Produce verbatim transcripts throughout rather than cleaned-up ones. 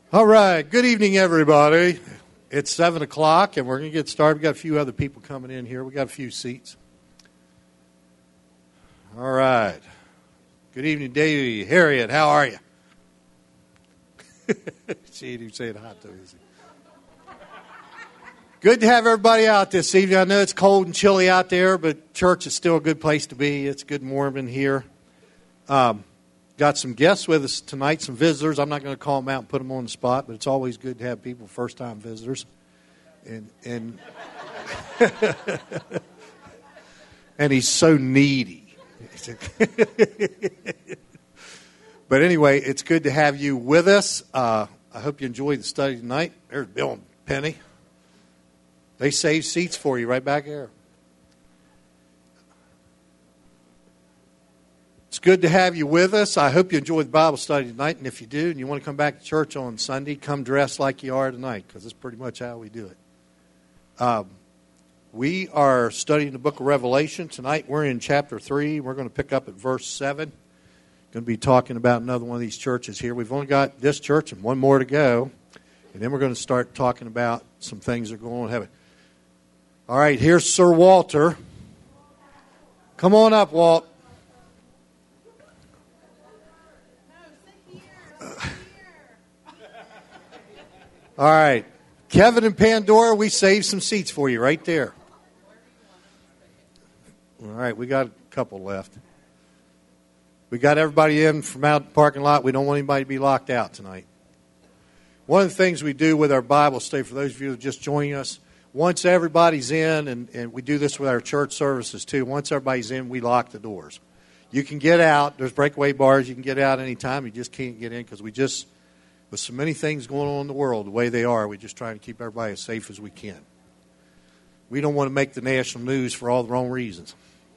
All right. Good evening, everybody. It's seven o'clock, and we're going to get started. We've got a few other people coming in here. We've got a few seats. All right. Good evening, Davey. Harriet, how are you? She ain't even saying hi to me. Good to have everybody out this evening. I know it's cold and chilly out there, but church is still a good place to be. It's good and warm in here. Um, got some guests with us tonight, some visitors. I'm not going to call them out and put them on the spot, but it's always good to have people, first-time visitors. And and and he's so needy. But anyway, it's good to have you with us. Uh, I hope you enjoyed the study tonight. There's Bill and Penny. They saved seats for you right back there. It's good to have you with us. I hope you enjoyed the Bible study tonight. And if you do and you want to come back to church on Sunday, come dressed like you are tonight, because that's pretty much how we do it. Um, we are studying the book of Revelation. Tonight we're in chapter three. We're going to pick up at verse seven. Going to be talking about another one of these churches here. We've only got this church and one more to go. And then we're going to start talking about some things that are going on in heaven. All right, here's Sir Walter. Come on up, Walt. All right. Kevin and Pandora, we saved some seats for you right there. All right, we got a couple left. We got everybody in from out the parking lot. We don't want anybody to be locked out tonight. One of the things we do with our Bible study, for those of you that are just joining us, once everybody's in, and, and we do this with our church services too, once everybody's in, we lock the doors. You can get out. There's breakaway bars. You can get out anytime. You just can't get in because we just, with so many things going on in the world, the way they are, we just try to keep everybody as safe as we can. We don't want to make the national news for all the wrong reasons.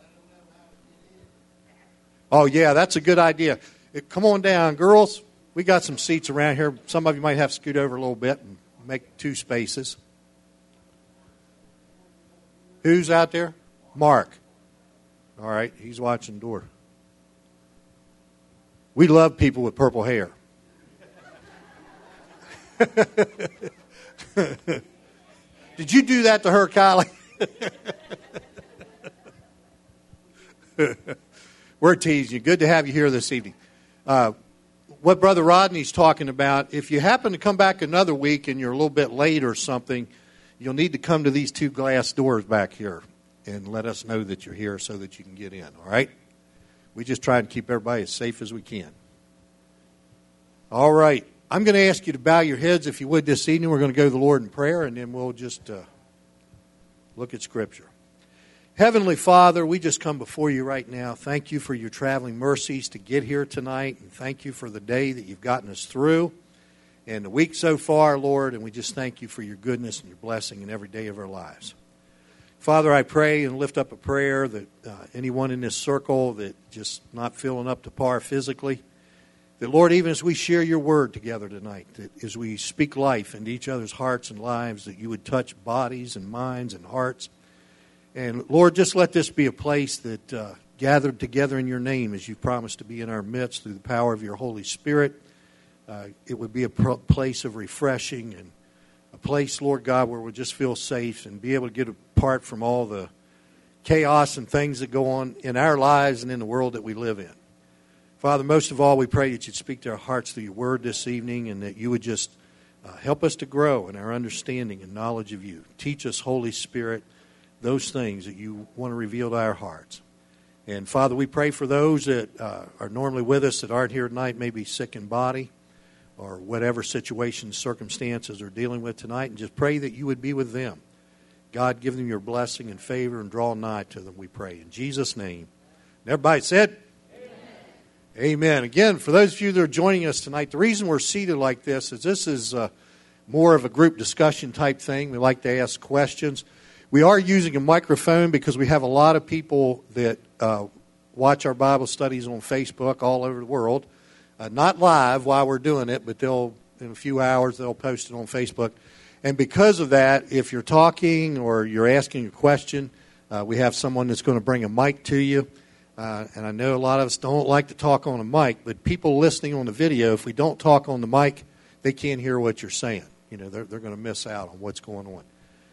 Oh, yeah, that's a good idea. Come on down, girls. We got some seats around here. Some of you might have to scoot over a little bit and make two spaces. Who's out there? Mark. All right, he's watching the door. We love people with purple hair. Did you do that to her, Kylie? We're teasing you. Good to have you here this evening. Uh, what Brother Rodney's talking about, if you happen to come back another week and you're a little bit late or something, you'll need to come to these two glass doors back here and let us know that you're here so that you can get in, all right? We just try to keep everybody as safe as we can. All right. I'm going to ask you to bow your heads, if you would, this evening. We're going to go to the Lord in prayer, and then we'll just uh, look at Scripture. Heavenly Father, we just come before you right now. Thank you for your traveling mercies to get here tonight, and thank you for the day that you've gotten us through and the week so far, Lord, and we just thank you for your goodness and your blessing in every day of our lives. Father, I pray and lift up a prayer that uh, anyone in this circle that just not feeling up to par physically, that, Lord, even as we share your word together tonight, that as we speak life into each other's hearts and lives, that you would touch bodies and minds and hearts. And, Lord, just let this be a place that uh, gathered together in your name as you promised to be in our midst through the power of your Holy Spirit. Uh, it would be a pro- place of refreshing and a place, Lord God, where we'll just feel safe and be able to get apart from all the chaos and things that go on in our lives and in the world that we live in. Father, most of all, we pray that you'd speak to our hearts through your word this evening and that you would just uh, help us to grow in our understanding and knowledge of you. Teach us, Holy Spirit, those things that you want to reveal to our hearts. And, Father, we pray for those that uh, are normally with us that aren't here tonight, maybe sick in body, or whatever situations, circumstances they're dealing with tonight, and just pray that you would be with them. God, give them your blessing and favor and draw nigh to them, we pray. In Jesus' name. And everybody said, Amen. Amen. Again, for those of you that are joining us tonight, the reason we're seated like this is this is uh, more of a group discussion type thing. We like to ask questions. We are using a microphone because we have a lot of people that uh, watch our Bible studies on Facebook all over the world. Uh, not live while we're doing it, but they'll in a few hours they'll post it on Facebook. And because of that, if you're talking or you're asking a question, uh, we have someone that's going to bring a mic to you. Uh, and I know a lot of us don't like to talk on a mic, but people listening on the video, if we don't talk on the mic, they can't hear what you're saying. You know, they're, they're going to miss out on what's going on.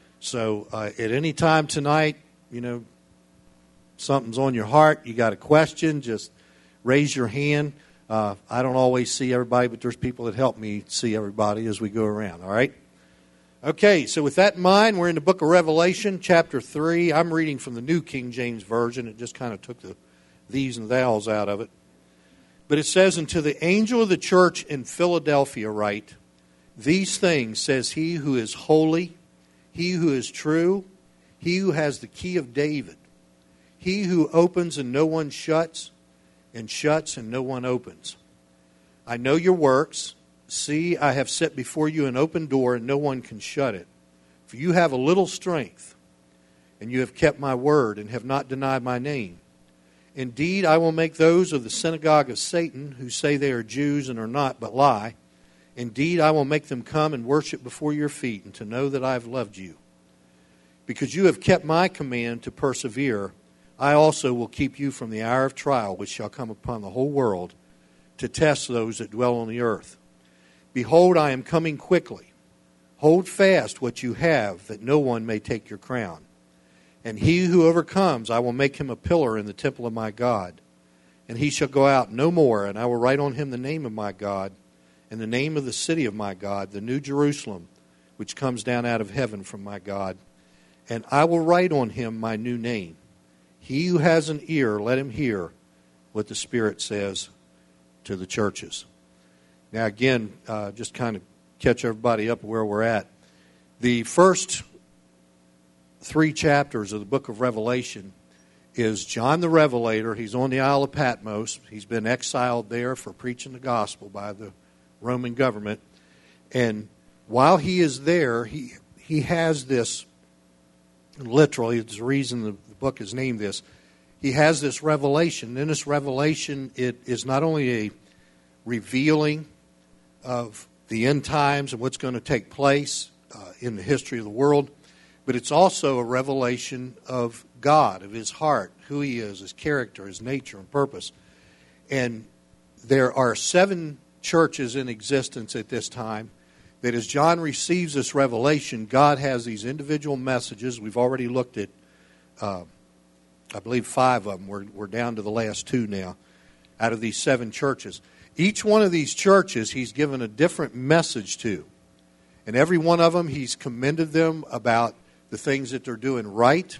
So uh, at any time tonight, you know, something's on your heart, you got a question, just raise your hand. Uh, I don't always see everybody, but there's people that help me see everybody as we go around, all right? Okay, so with that in mind, we're in the book of Revelation, chapter three. I'm reading from the New King James Version. It just kind of took the these and thous out of it. But it says, "And to the angel of the church in Philadelphia write, these things says he who is holy, he who is true, he who has the key of David, he who opens and no one shuts, and shuts and no one opens. I know your works. See, I have set before you an open door, and no one can shut it. For you have a little strength, and you have kept my word, and have not denied my name. Indeed, I will make those of the synagogue of Satan, who say they are Jews and are not, but lie. Indeed, I will make them come and worship before your feet, and to know that I have loved you. Because you have kept my command to persevere, I also will keep you from the hour of trial, which shall come upon the whole world, to test those that dwell on the earth. Behold, I am coming quickly. Hold fast what you have, that no one may take your crown. And he who overcomes, I will make him a pillar in the temple of my God. And he shall go out no more, and I will write on him the name of my God, and the name of the city of my God, the New Jerusalem, which comes down out of heaven from my God. And I will write on him my new name. He who has an ear, let him hear what the Spirit says to the churches." Now again, uh, just kind of catch everybody up where we're at. The first three chapters of the book of Revelation is John the Revelator. He's on the Isle of Patmos. He's been exiled there for preaching the gospel by the Roman government. And while he is there, he he has this, literally, it's the reason the, the book is named this, he has this revelation. In this revelation, it is not only a revealing of the end times and what's going to take place uh, in the history of the world, but it's also a revelation of God, of his heart, who he is, his character, his nature and purpose. And there are seven churches in existence at this time that as John receives this revelation, God has these individual messages. We've already looked at, uh, I believe, five of them. We're, we're down to the last two now out of these seven churches. Each one of these churches he's given a different message to. And every one of them he's commended them about the things that they're doing right.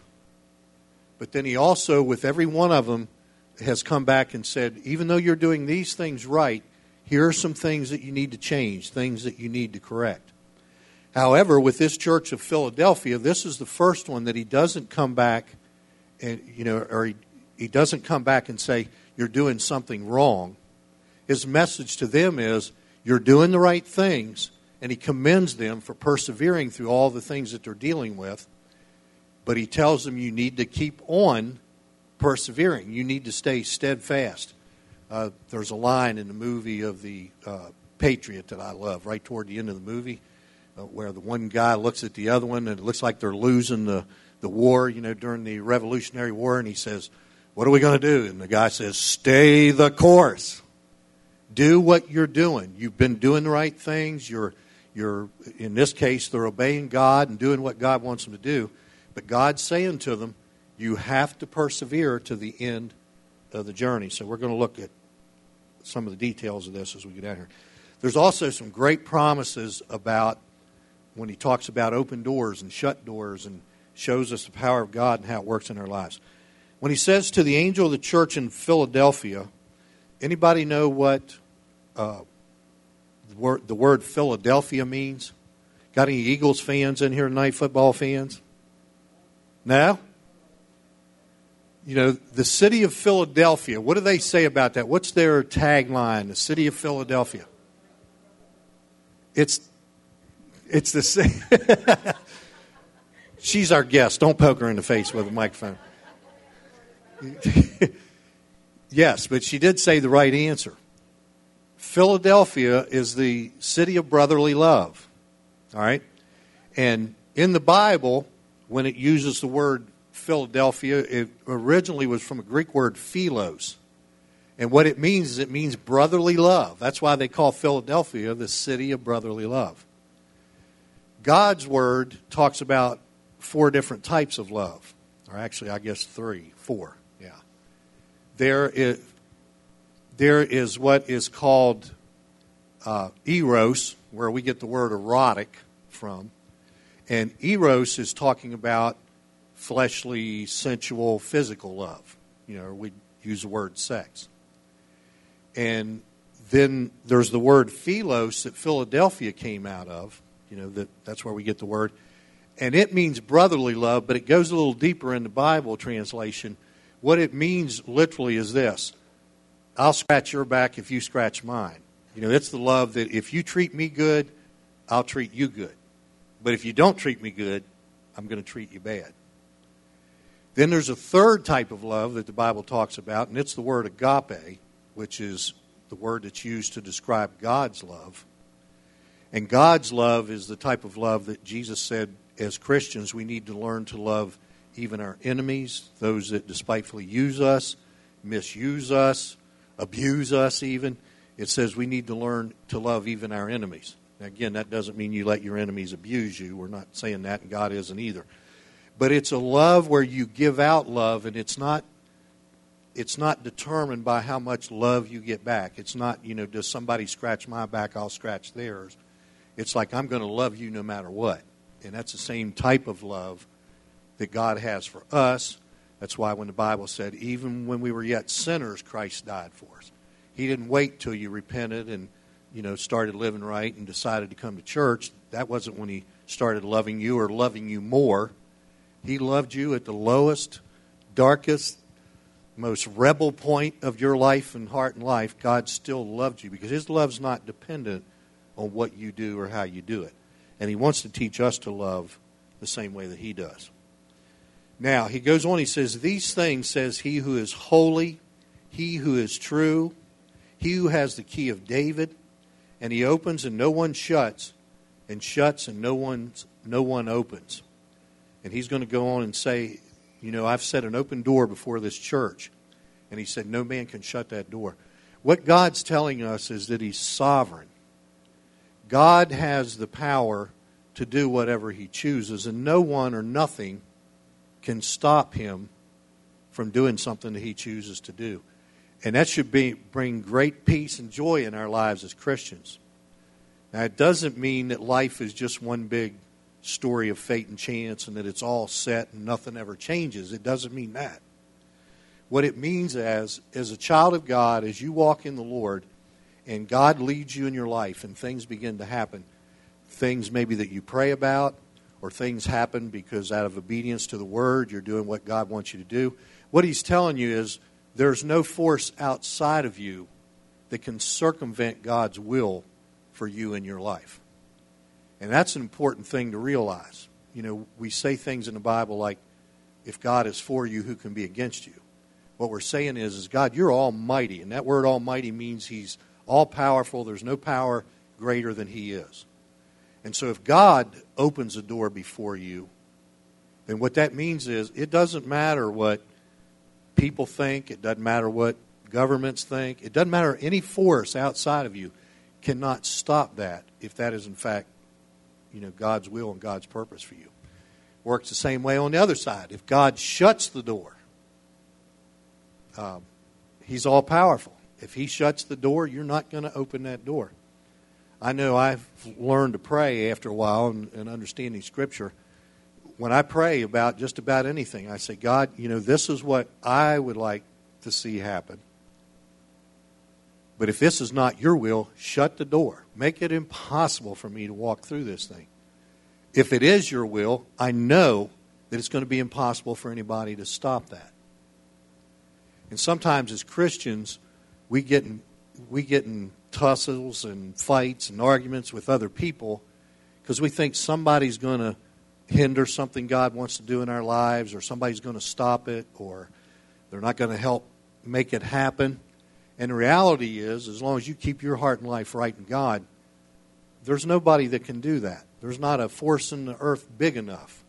But then he also, with every one of them, has come back and said, even though you're doing these things right, here are some things that you need to change, things that you need to correct. However, with this church of Philadelphia, this is the first one that he doesn't come back and, you know, or he, he doesn't come back and say, you're doing something wrong. His message to them is, you're doing the right things, and he commends them for persevering through all the things that they're dealing with. But he tells them you need to keep on persevering. You need to stay steadfast. Uh, there's a line in the movie of the uh, Patriot that I love, right toward the end of the movie, uh, where the one guy looks at the other one, and it looks like they're losing the, the war, you know, during the Revolutionary War, and he says, what are we going to do? And the guy says, stay the course. Do what you're doing. You've been doing the right things. You're, you're, in this case, they're obeying God and doing what God wants them to do. But God's saying to them, you have to persevere to the end of the journey. So we're going to look at some of the details of this as we get down here. There's also some great promises about when he talks about open doors and shut doors and shows us the power of God and how it works in our lives. When he says to the angel of the church in Philadelphia, anybody know what uh, the, word, the word Philadelphia means? Got any Eagles fans in here tonight, football fans? No? You know, the city of Philadelphia, what do they say about that? What's their tagline, the city of Philadelphia? It's, it's the same. She's our guest. Don't poke her in the face with a microphone. Yes, but she did say the right answer. Philadelphia is the city of brotherly love. All right? And in the Bible, when it uses the word Philadelphia, it originally was from a Greek word philos. And what it means is it means brotherly love. That's why they call Philadelphia the city of brotherly love. God's word talks about four different types of love. Or actually, I guess three, four, yeah. There is, there is what is called uh, eros, where we get the word erotic from. And eros is talking about fleshly, sensual, physical love. You know, we use the word sex. And then there's the word philos that Philadelphia came out of. You know, that, that's where we get the word. And it means brotherly love, but it goes a little deeper in the Bible translation. What it means literally is this: I'll scratch your back if you scratch mine. You know, it's the love that if you treat me good, I'll treat you good. But if you don't treat me good, I'm going to treat you bad. Then there's a third type of love that the Bible talks about, and it's the word agape, which is the word that's used to describe God's love. And God's love is the type of love that Jesus said as Christians we need to learn to love even our enemies, those that despitefully use us, misuse us, abuse us even. It says we need to learn to love even our enemies. Now, again, that doesn't mean you let your enemies abuse you. We're not saying that, and God isn't either. But it's a love where you give out love, and it's not it's not determined by how much love you get back. It's not, you know, does somebody scratch my back, I'll scratch theirs. It's like I'm going to love you no matter what. And that's the same type of love that God has for us. That's why when the Bible said, even when we were yet sinners, Christ died for us. He didn't wait till you repented and, you know, started living right and decided to come to church. That wasn't when he started loving you or loving you more. He loved you at the lowest, darkest, most rebel point of your life and heart and life. God still loved you because his love's not dependent on what you do or how you do it. And he wants to teach us to love the same way that he does. Now, he goes on, he says, these things says he who is holy, he who is true, he who has the key of David, and he opens and no one shuts, and shuts and no one, no one opens. And he's going to go on and say, you know, I've set an open door before this church. And he said, no man can shut that door. What God's telling us is that he's sovereign. God has the power to do whatever he chooses, and no one or nothing can stop him from doing something that he chooses to do. And that should be, bring great peace and joy in our lives as Christians. Now, it doesn't mean that life is just one big story of fate and chance and that it's all set and nothing ever changes. It doesn't mean that. What it means as, as a child of God, as you walk in the Lord and God leads you in your life and things begin to happen, things maybe that you pray about or things happen because out of obedience to the Word, you're doing what God wants you to do. What he's telling you is there's no force outside of you that can circumvent God's will for you in your life. And that's an important thing to realize. You know, we say things in the Bible like, if God is for you, who can be against you? What we're saying is, is God, you're almighty. And that word almighty means he's all-powerful. There's no power greater than he is. And so if God opens a door before you, then what that means is it doesn't matter what people think. It doesn't matter what governments think. It doesn't matter any force outside of you cannot stop that if that is in fact, you know, God's will and God's purpose for you. Works the same way on the other side. If God shuts the door, um, he's all powerful. If he shuts the door, you're not going to open that door. I know I've learned to pray after a while and, and understanding Scripture. When I pray about just about anything, I say, God, you know, this is what I would like to see happen. But if this is not your will, shut the door. Make it impossible for me to walk through this thing. If it is your will, I know that it's going to be impossible for anybody to stop that. And sometimes as Christians, we get in, we get in tussles and fights and arguments with other people because we think somebody's going to hinder something God wants to do in our lives, or somebody's going to stop it, or they're not going to help make it happen. And the reality is, as long as you keep your heart and life right in God, there's nobody that can do that. There's not a force in the earth big enough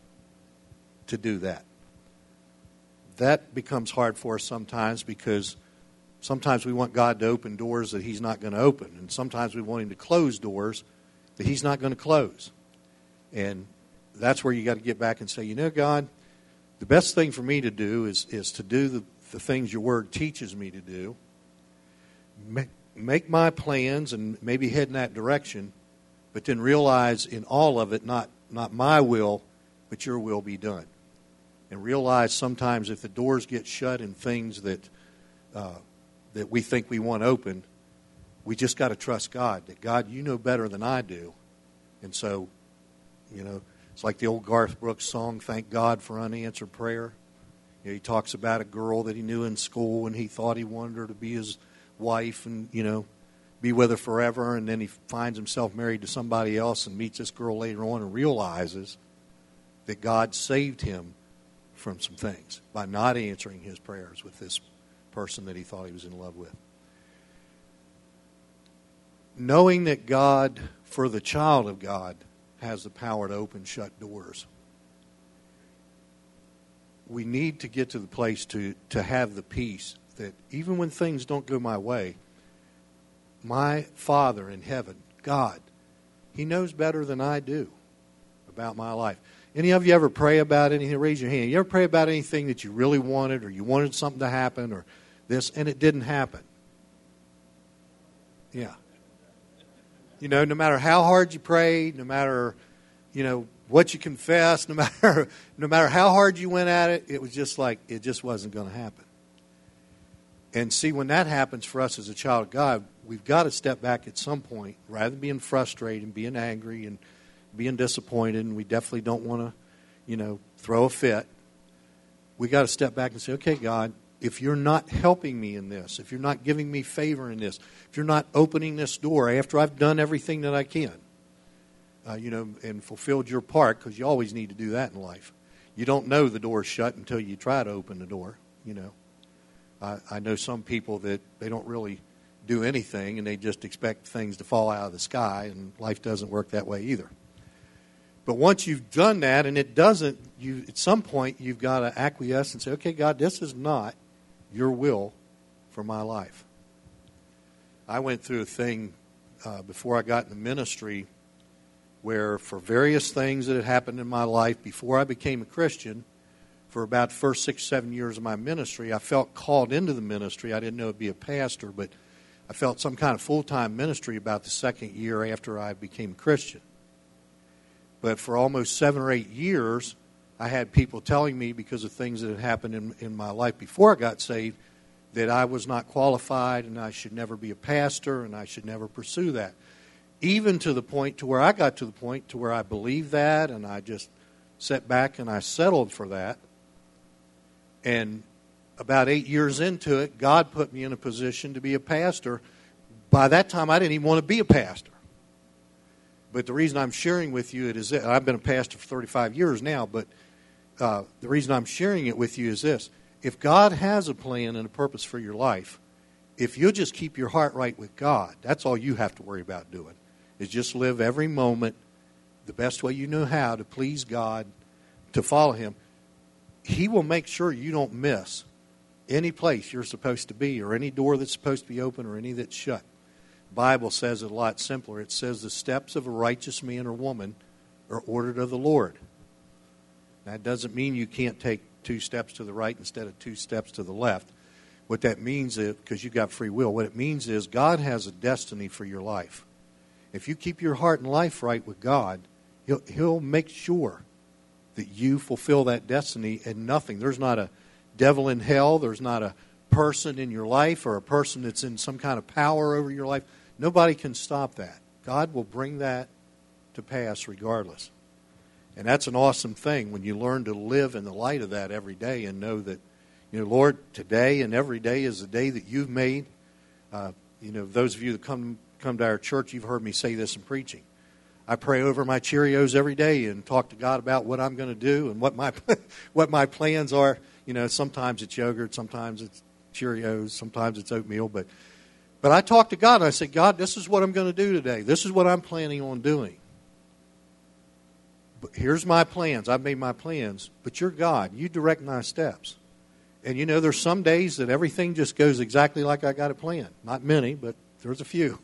to do that. That becomes hard for us sometimes because Sometimes we want God to open doors that He's not going to open. And sometimes we want Him to close doors that He's not going to close. And that's where you got to get back and say, you know, God, the best thing for me to do is, is to do the, the things your Word teaches me to do. Make, make my plans and maybe head in that direction, but then realize in all of it, not, not my will, but your will be done. And realize sometimes if the doors get shut in things that uh, that we think we want open, we just got to trust God. That God, you know better than I do. And so, you know, it's like the old Garth Brooks song, Thank God for Unanswered Prayer. You know, he talks about a girl that he knew in school and he thought he wanted her to be his wife and, you know, be with her forever. And then he finds himself married to somebody else and meets this girl later on and realizes that God saved him from some things by not answering his prayers with this person that he thought he was in love with. Knowing that God, for the child of God, has the power to open shut doors. We need to get to the place to, to have the peace that even when things don't go my way, my Father in heaven, God, He knows better than I do about my life. Any of you ever pray about anything? Raise your hand. You ever pray about anything that you really wanted or you wanted something to happen or this and it didn't happen? Yeah. You know, no matter how hard you prayed, no matter, you know, what you confessed, no matter no matter how hard you went at it, it was just like it just wasn't going to happen. And see, when that happens for us as a child of God, we've got to step back at some point, rather than being frustrated and being angry and being disappointed, and we definitely don't want to, you know, throw a fit. We got to step back and say, okay, God, if you're not helping me in this, if you're not giving me favor in this, if you're not opening this door after I've done everything that I can, uh, you know, and fulfilled your part, because you always need to do that in life. You don't know the door's shut until you try to open the door, you know. I, I know some people that they don't really do anything, and they just expect things to fall out of the sky, and life doesn't work that way either. But once you've done that and it doesn't, you at some point you've got to acquiesce and say, okay, God, this is not your will for my life. I went through a thing uh, before I got in the ministry where for various things that had happened in my life before I became a Christian, for about the first six, seven years of my ministry, I felt called into the ministry. I didn't know it'd be a pastor, but I felt some kind of full-time ministry about the second year after I became a Christian. But for almost seven or eight years, I had people telling me because of things that had happened in, in my life before I got saved that I was not qualified and I should never be a pastor and I should never pursue that. Even to the point to where I got to the point to where I believed that and I just sat back and I settled for that. And about eight years into it, God put me in a position to be a pastor. By that time, I didn't even want to be a pastor. But the reason I'm sharing with you it is that I've been a pastor for thirty-five years now, but uh, the reason I'm sharing it with you is this. If God has a plan and a purpose for your life, if you'll just keep your heart right with God, that's all you have to worry about doing, is just live every moment the best way you know how to please God, to follow Him. He will make sure you don't miss any place you're supposed to be or any door that's supposed to be open or any that's shut. The Bible says it a lot simpler. It says the steps of a righteous man or woman are ordered of the Lord. That doesn't mean you can't take two steps to the right instead of two steps to the left. What that means is, because you've got free will, what it means is God has a destiny for your life. If you keep your heart and life right with God, He'll, he'll make sure that you fulfill that destiny and nothing. There's not a devil in hell. There's not a person in your life or a person that's in some kind of power over your life. Nobody can stop that. God will bring that to pass regardless. And that's an awesome thing when you learn to live in the light of that every day and know that, you know, Lord, today and every day is the day that you've made. Uh, you know, those of you that come come to our church, you've heard me say this in preaching. I pray over my Cheerios every day and talk to God about what I'm going to do and what my what my plans are. You know, sometimes it's yogurt, sometimes it's Cheerios, sometimes it's oatmeal, but but I talk to God and I say, God, this is what I'm going to do today. This is what I'm planning on doing. But here's my plans. I've made my plans, but you're God. You direct my steps. And you know, there's some days that everything just goes exactly like I got it planned. Not many, but there's a few.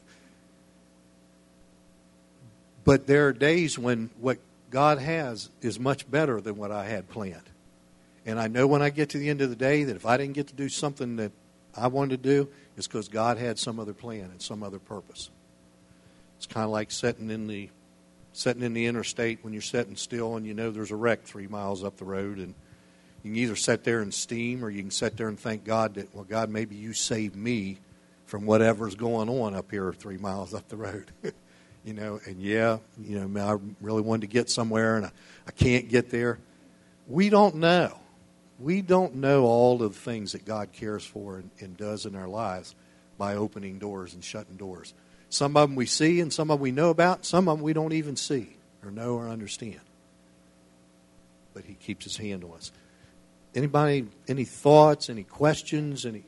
But there are days when what God has is much better than what I had planned. And I know when I get to the end of the day that if I didn't get to do something that I wanted to do, it's because God had some other plan and some other purpose. It's kind of like sitting in the sitting in the interstate when you're sitting still and you know there's a wreck three miles up the road, and you can either sit there and steam or you can sit there and thank God that, well, God, maybe you saved me from whatever's going on up here three miles up the road. You know, and yeah, you know, I really wanted to get somewhere and I, I can't get there. We don't know. We don't know all of the things that God cares for and, and does in our lives by opening doors and shutting doors. Some of them we see and some of them we know about. Some of them we don't even see or know or understand. But He keeps His hand on us. Anybody, any thoughts, any questions, any...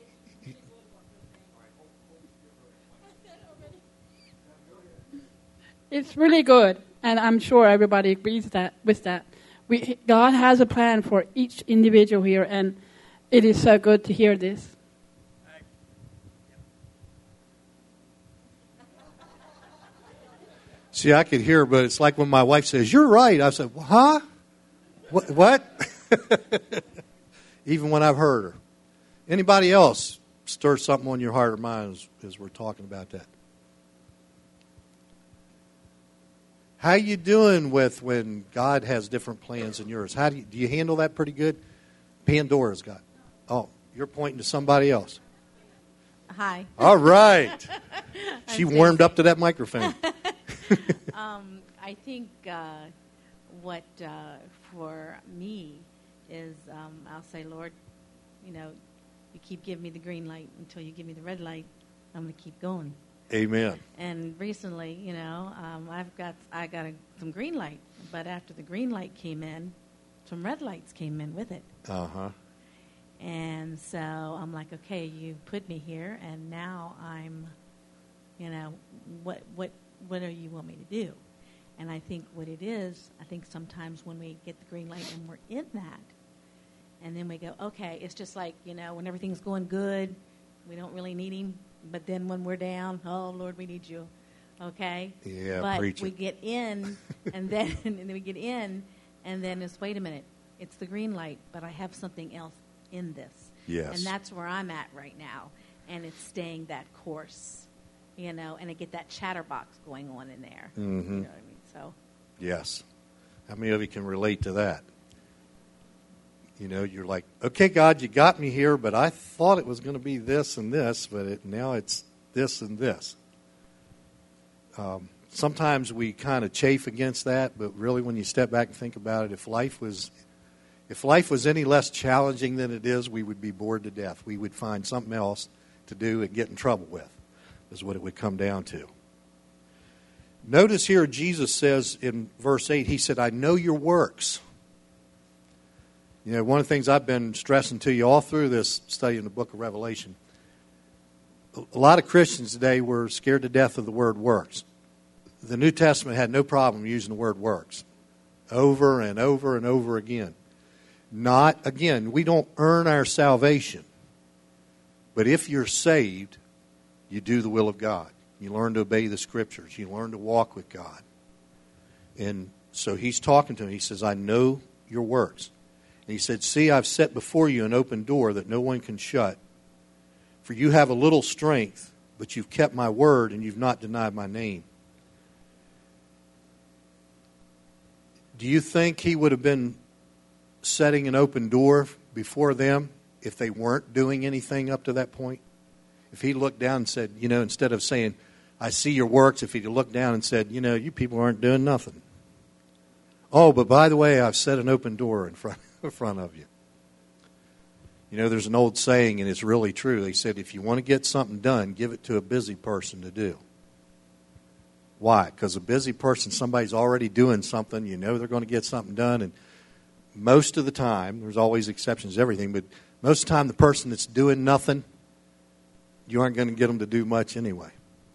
It's really good, and I'm sure everybody agrees that with that. We, God has a plan for each individual here, and it is so good to hear this. See, I could hear, but it's like when my wife says, "You're right." I said, well, "Huh? What?" what? Even when I've heard her. Anybody else stir something on your heart or mind as, as we're talking about that? How you doing with when God has different plans than yours? How do you, do you handle that pretty good? Pandora's got. Oh, you're pointing to somebody else. Hi. All right. She warmed up to that microphone. um, I think uh, what uh, for me is um, I'll say, Lord, you know, you keep giving me the green light until you give me the red light. I'm going to keep going. Amen. And recently, you know, um, I've got I got a, some green light, but after the green light came in, some red lights came in with it. Uh huh. And so I'm like, okay, you put me here, and now I'm, you know, what what what do you want me to do? And I think what it is, I think sometimes when we get the green light and we're in that, and then we go, okay, it's just like, you know, when everything's going good, we don't really need Him. But then when we're down, oh, Lord, we need you, okay? Yeah, but preach it. we get in, and then and then we get in, and then it's, wait a minute, it's the green light, but I have something else in this. Yes. And that's where I'm at right now, and it's staying that course, you know, and I get that chatterbox going on in there. Mm-hmm. You know what I mean? So. Yes. How many of you can relate to that? You know, you're like, okay, God, you got me here, but I thought it was going to be this and this, but it, now it's this and this. Um, sometimes we kind of chafe against that, but really when you step back and think about it, if life was if life was any less challenging than it is, we would be bored to death. We would find something else to do and get in trouble with, is what it would come down to. Notice here Jesus says in verse eight, He said, I know your works. You know, one of the things I've been stressing to you all through this study in the book of Revelation, a lot of Christians today were scared to death of the word works. The New Testament had no problem using the word works over and over and over again. Not, again, we don't earn our salvation. But if you're saved, you do the will of God. You learn to obey the Scriptures. You learn to walk with God. And so He's talking to him. He says, I know your works. And He said, see, I've set before you an open door that no one can shut. For you have a little strength, but you've kept my word and you've not denied my name. Do you think He would have been setting an open door before them if they weren't doing anything up to that point? If He looked down and said, you know, instead of saying, I see your works, if He'd looked down and said, you know, you people aren't doing nothing. Oh, but by the way, I've set an open door in front, in front of you. You know, there's an old saying, and it's really true. They said, if you want to get something done, give it to a busy person to do. Why? Because a busy person, somebody's already doing something. You know they're going to get something done. And most of the time, there's always exceptions to everything, but most of the time the person that's doing nothing, you aren't going to get them to do much anyway.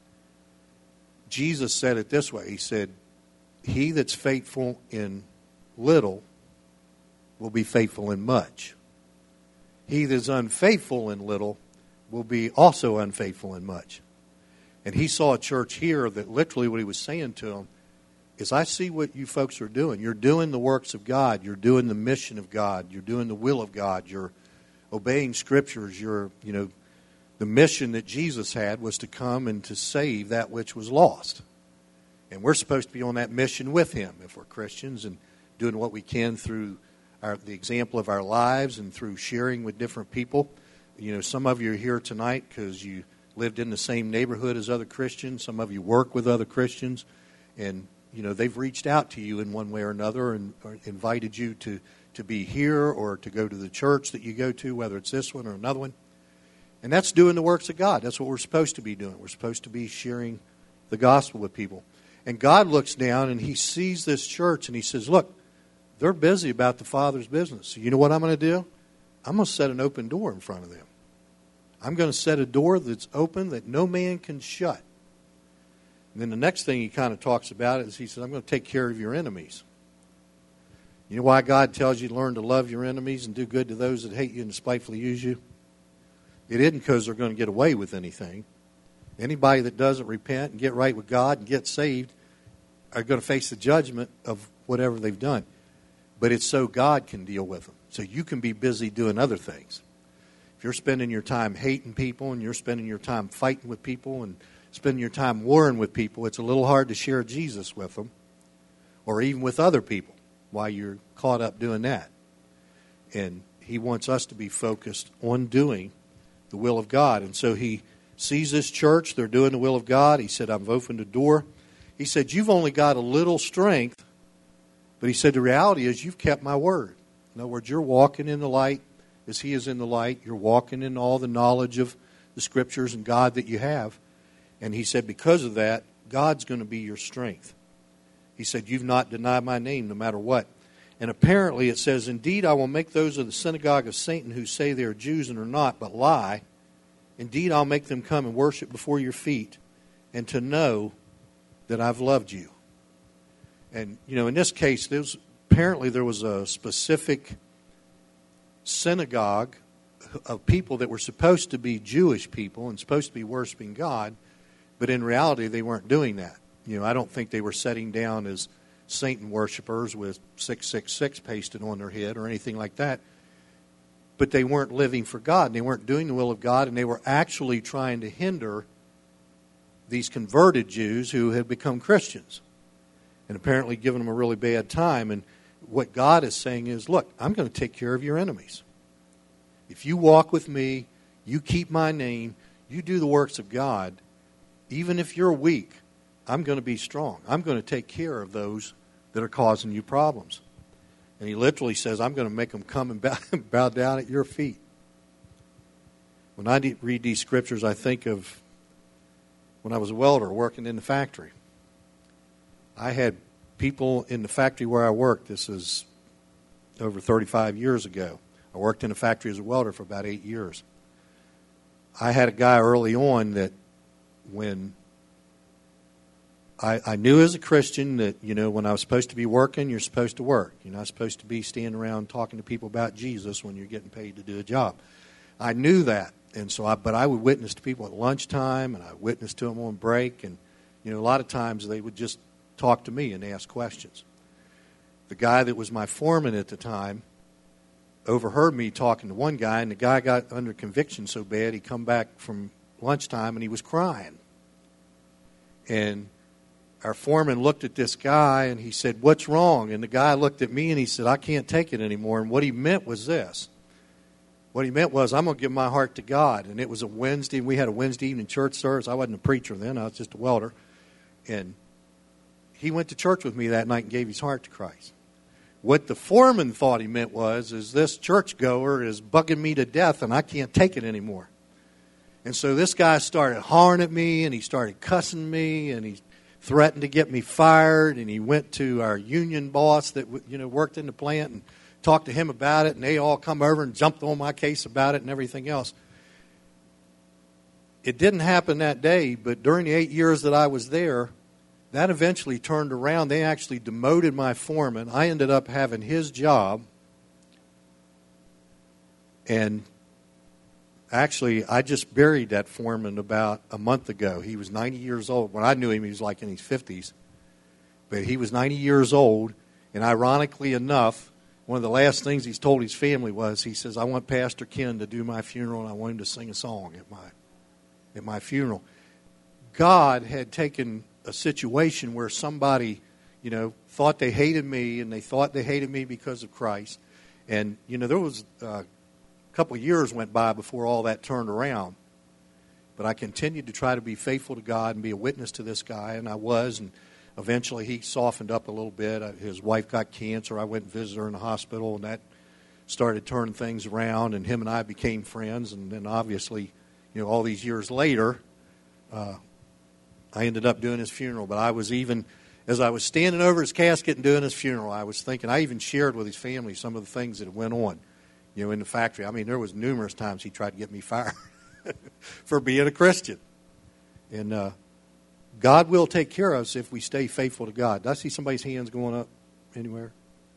Jesus said it this way. He said, he that's faithful in little will be faithful in much. he that is unfaithful in little will be also unfaithful in much. And he saw a church here that literally what he was saying to them is, I see what you folks are doing. You're doing the works of God. You're doing the mission of God. You're doing the will of God. You're obeying scriptures. You're, you know, the mission that Jesus had was to come and to save that which was lost. And we're supposed to be on that mission with him if we're Christians, and doing what we can through our, the example of our lives and through sharing with different people. You know, some of you are here tonight because you lived in the same neighborhood as other Christians. Some of you work with other Christians. And, you know, they've reached out to you in one way or another and or invited you to, to be here or to go to the church that you go to, whether it's this one or another one. And that's doing the works of God. That's what we're supposed to be doing. We're supposed to be sharing the gospel with people. And God looks down and he sees this church and he says, look, they're busy about the Father's business. So you know what I'm going to do? I'm going to set an open door in front of them. I'm going to set a door that's open that no man can shut. And then the next thing he kind of talks about is he says, I'm going to take care of your enemies. You know why God tells you to learn to love your enemies and do good to those that hate you and despitefully use you? It isn't because they're going to get away with anything. Anybody that doesn't repent and get right with God and get saved are going to face the judgment of whatever they've done. But it's so God can deal with them. So you can be busy doing other things. If you're spending your time hating people and you're spending your time fighting with people and spending your time warring with people, it's a little hard to share Jesus with them or even with other people while you're caught up doing that. And he wants us to be focused on doing the will of God. And so he sees this church, they're doing the will of God. He said, I've opened the door. He said, you've only got a little strength, but he said, the reality is you've kept my word. In other words, you're walking in the light as he is in the light. You're walking in all the knowledge of the scriptures and God that you have. And he said, because of that, God's going to be your strength. He said, you've not denied my name no matter what. And apparently it says, indeed, I will make those of the synagogue of Satan who say they are Jews and are not, but lie. Indeed, I'll make them come and worship before your feet and to know that I've loved you. And, you know, in this case, there was, apparently there was a specific synagogue of people that were supposed to be Jewish people and supposed to be worshiping God, but in reality they weren't doing that. You know, I don't think they were sitting down as Satan worshipers with six six six pasted on their head or anything like that. But they weren't living for God, and they weren't doing the will of God, and they were actually trying to hinder these converted Jews who had become Christians and apparently giving them a really bad time. And what God is saying is, look, I'm going to take care of your enemies. If you walk with me, you keep my name, you do the works of God, even if you're weak, I'm going to be strong. I'm going to take care of those that are causing you problems. And he literally says, I'm going to make them come and bow, bow down at your feet. When I read these scriptures, I think of when I was a welder working in the factory. I had people in the factory where I worked. This is over thirty-five years ago. I worked in a factory as a welder for about eight years. I had a guy early on that when I, I knew as a Christian that, you know, when I was supposed to be working, you're supposed to work. You're not supposed to be standing around talking to people about Jesus when you're getting paid to do a job. I knew that. And so I, but I would witness to people at lunchtime, and I witnessed to them on break. And, you know, a lot of times they would just talk to me and ask questions. The guy that was my foreman at the time overheard me talking to one guy, and the guy got under conviction so bad he come back from lunchtime and he was crying. And our foreman looked at this guy and he said, what's wrong? And the guy looked at me and he said, I can't take it anymore. And what he meant was this. What he meant was, I'm going to give my heart to God. And it was a Wednesday, and we had a Wednesday evening church service. I wasn't a preacher then. I was just a welder. And he went to church with me that night and gave his heart to Christ. What the foreman thought he meant was, is this churchgoer is bugging me to death and I can't take it anymore. And so this guy started hollering at me, and he started cussing me, and he threatened to get me fired. And he went to our union boss that, you know, worked in the plant and talked to him about it, and they all come over and jumped on my case about it and everything else. It didn't happen that day, but during the eight years that I was there, that eventually turned around. They actually demoted my foreman. I ended up having his job. And actually, I just buried that foreman about a month ago. He was ninety years old. When I knew him, he was like in his fifties. But he was ninety years old, and ironically enough, one of the last things he's told his family was, he says, I want Pastor Ken to do my funeral, and I want him to sing a song at my at my funeral. God had taken a situation where somebody, you know, thought they hated me, and they thought they hated me because of Christ. And, you know, there was uh, a couple of years went by before all that turned around. But I continued to try to be faithful to God and be a witness to this guy, and I was, and eventually he softened up a little bit. His wife got cancer. I went and visited her in the hospital, and that started turning things around, and him and I became friends. And then obviously, you know, all these years later, uh, I ended up doing his funeral. But I was even, as I was standing over his casket and doing his funeral, I was thinking, I even shared with his family some of the things that went on, you know, in the factory. I mean, there was numerous times he tried to get me fired for being a Christian. And uh, God will take care of us if we stay faithful to God. Did I see somebody's hands going up anywhere?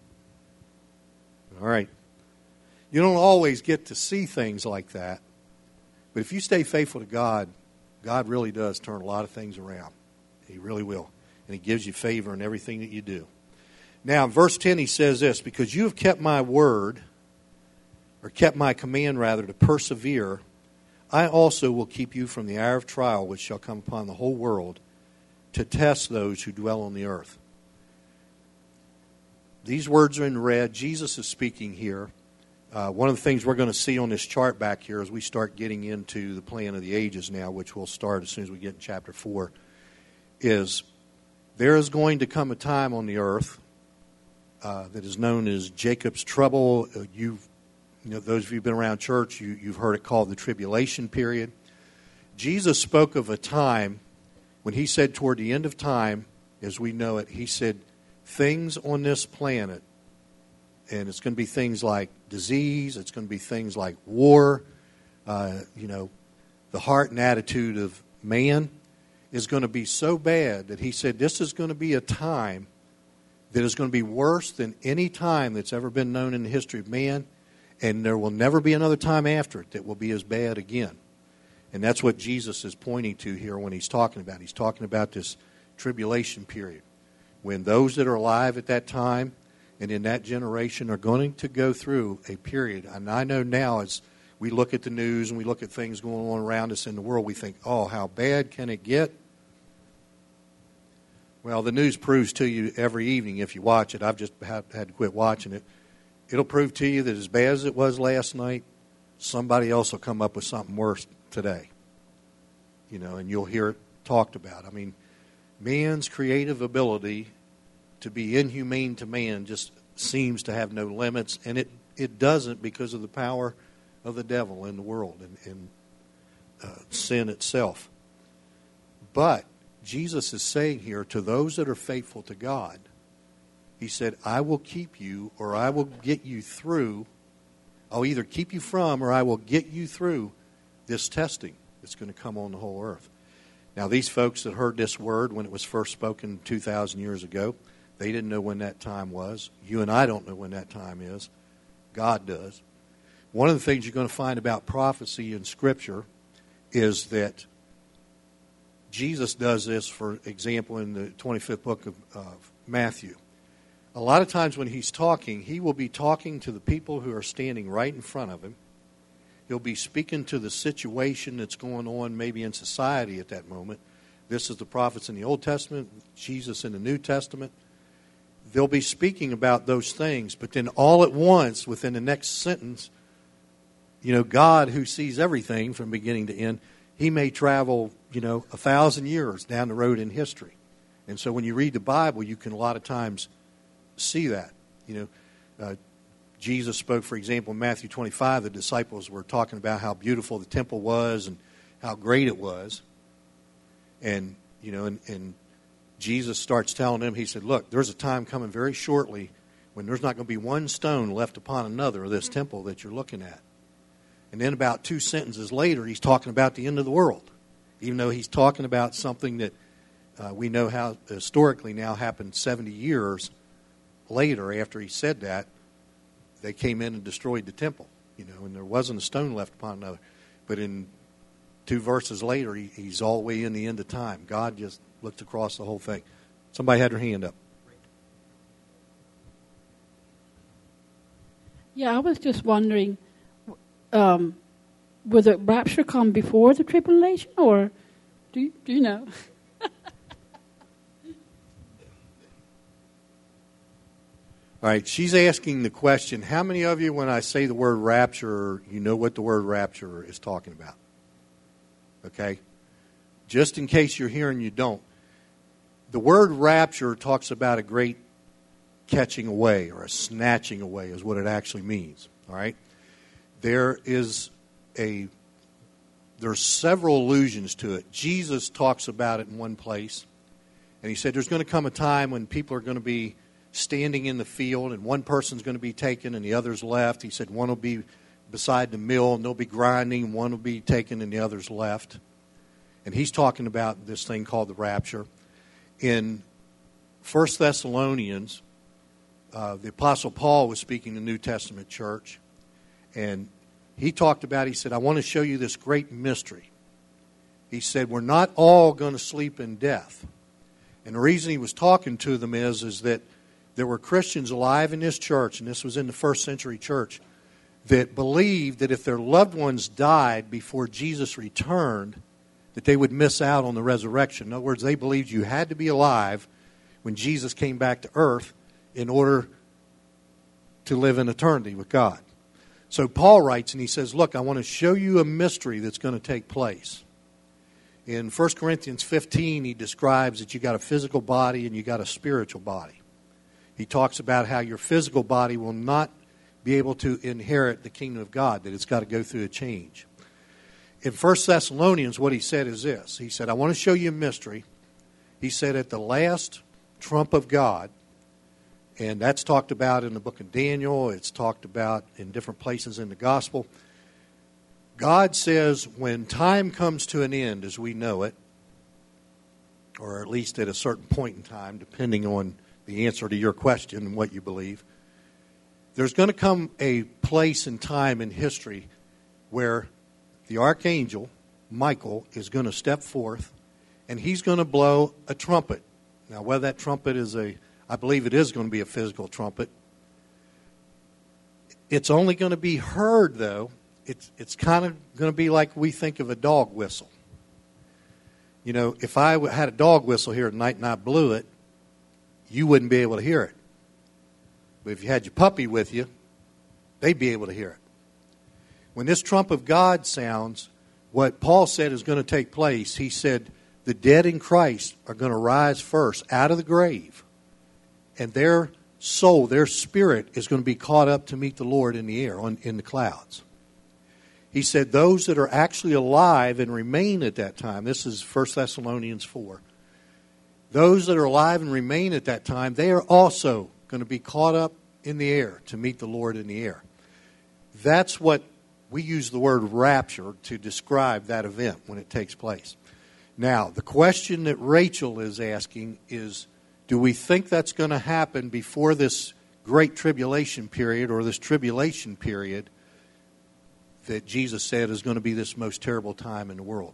All right. You don't always get to see things like that. But if you stay faithful to God, God really does turn a lot of things around. He really will. And He gives you favor in everything that you do. Now, in verse ten, He says this, because you have kept my word, or kept my command, rather, to persevere, I also will keep you from the hour of trial which shall come upon the whole world to test those who dwell on the earth. These words are in red. Jesus is speaking here. Uh, one of the things we're going to see on this chart back here as we start getting into the plan of the ages now, which we'll start as soon as we get in chapter four, is there is going to come a time on the earth uh, that is known as Jacob's trouble. Uh, you've You know, those of you who've been around church, you, you've heard it called the tribulation period. Jesus spoke of a time when He said toward the end of time, as we know it, He said, things on this planet, and it's going to be things like disease, it's going to be things like war, uh, you know, the heart and attitude of man is going to be so bad that He said this is going to be a time that is going to be worse than any time that's ever been known in the history of man. And there will never be another time after it that will be as bad again. And that's what Jesus is pointing to here when He's talking about. He's talking about this tribulation period, when those that are alive at that time and in that generation are going to go through a period. And I know now as we look at the news and we look at things going on around us in the world, we think, oh, how bad can it get? Well, the news proves to you every evening if you watch it. I've just had, had to quit watching it. It'll prove to you that as bad as it was last night, somebody else will come up with something worse today. You know, and you'll hear it talked about. I mean, man's creative ability to be inhumane to man just seems to have no limits, and it, it doesn't because of the power of the devil in the world and, and uh, sin itself. But Jesus is saying here to those that are faithful to God, He said, I will keep you, or I will get you through. I'll either keep you from, or I will get you through this testing that's going to come on the whole earth. Now, these folks that heard this word when it was first spoken two thousand years ago, they didn't know when that time was. You and I don't know when that time is. God does. One of the things you're going to find about prophecy in Scripture is that Jesus does this, for example, in the twenty-fifth book of uh, Matthew. A lot of times when He's talking, He will be talking to the people who are standing right in front of Him. He'll be speaking to the situation that's going on maybe in society at that moment. This is the prophets in the Old Testament, Jesus in the New Testament. They'll be speaking about those things, but then all at once, within the next sentence, you know, God, who sees everything from beginning to end, He may travel, you know, a thousand years down the road in history. And so when you read the Bible, you can a lot of times see that. You know, uh, Jesus spoke, for example, in Matthew twenty-five, the disciples were talking about how beautiful the temple was and how great it was. And, you know, and, and Jesus starts telling them, He said, look, there's a time coming very shortly when there's not going to be one stone left upon another of this temple that you're looking at. And then about two sentences later, He's talking about the end of the world, even though He's talking about something that uh, we know how historically now happened seventy years later. After He said that, they came in and destroyed the temple, you know, and there wasn't a stone left upon another. But in two verses later, he, he's all the way in the end of time. God just looked across the whole thing. Somebody had their hand up. Yeah, I was just wondering, um, will the rapture come before the tribulation, or do you, do you know? All right, she's asking the question, how many of you, when I say the word rapture, you know what the word rapture is talking about? Okay? Just in case you're here and you don't. The word rapture talks about a great catching away or a snatching away is what it actually means. All right? There is a, there's several allusions to it. Jesus talks about it in one place. And he said there's going to come a time when people are going to be standing in the field, and one person's going to be taken and the other's left. He said one will be beside the mill and they'll be grinding, and one will be taken and the other's left. And he's talking about this thing called the rapture. In First Thessalonians, uh, the Apostle Paul was speaking to the New Testament church, and he talked about, he said, I want to show you this great mystery. He said, we're not all going to sleep in death. And the reason he was talking to them is, is that there were Christians alive in this church, and this was in the first century church, that believed that if their loved ones died before Jesus returned, that they would miss out on the resurrection. In other words, they believed you had to be alive when Jesus came back to earth in order to live in eternity with God. So Paul writes, and he says, look, I want to show you a mystery that's going to take place. In First Corinthians fifteen, he describes that you got a physical body and you got a spiritual body. He talks about how your physical body will not be able to inherit the kingdom of God, that it's got to go through a change. In First Thessalonians, what he said is this. He said, I want to show you a mystery. He said, at the last trump of God, and that's talked about in the book of Daniel, it's talked about in different places in the gospel. God says when time comes to an end as we know it, or at least at a certain point in time, depending on the answer to your question and what you believe, there's going to come a place and time in history where the archangel, Michael, is going to step forth and he's going to blow a trumpet. Now, whether that trumpet is a, I believe it is going to be a physical trumpet. It's only going to be heard, though. It's, it's kind of going to be like we think of a dog whistle. You know, if I had a dog whistle here at night and I blew it, you wouldn't be able to hear it. But if you had your puppy with you, they'd be able to hear it. When this trump of God sounds, what Paul said is going to take place, he said the dead in Christ are going to rise first out of the grave, and their soul, their spirit, is going to be caught up to meet the Lord in the air, on, in the clouds. He said those that are actually alive and remain at that time, this is First Thessalonians four, those that are alive and remain at that time, they are also going to be caught up in the air to meet the Lord in the air. That's what we use the word rapture to describe that event when it takes place. Now, the question that Rachel is asking is, do we think that's going to happen before this great tribulation period or this tribulation period that Jesus said is going to be this most terrible time in the world?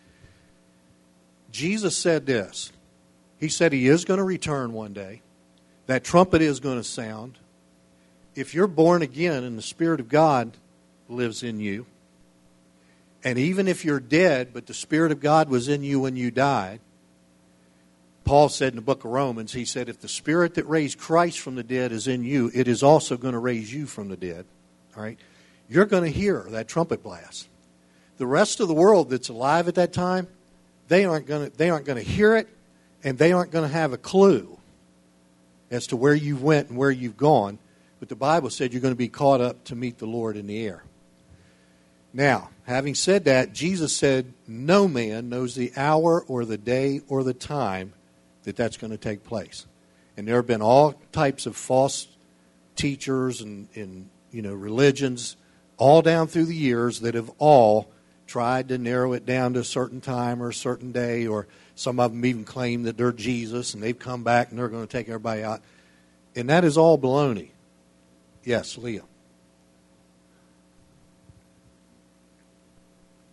Jesus said this. He said he is going to return one day. That trumpet is going to sound. If you're born again and the Spirit of God lives in you, and even if you're dead, but the Spirit of God was in you when you died, Paul said in the book of Romans, he said, if the Spirit that raised Christ from the dead is in you, it is also going to raise you from the dead. All right? You're going to hear that trumpet blast. The rest of the world that's alive at that time, they aren't going to, they aren't going to hear it, and they aren't going to have a clue as to where you went and where you've gone. But the Bible said you're going to be caught up to meet the Lord in the air. Now, having said that, Jesus said no man knows the hour or the day or the time that that's going to take place. And there have been all types of false teachers and, and you know religions all down through the years that have all tried to narrow it down to a certain time or a certain day, or some of them even claim that they're Jesus and they've come back and they're going to take everybody out. And that is all baloney. Yes, Leah.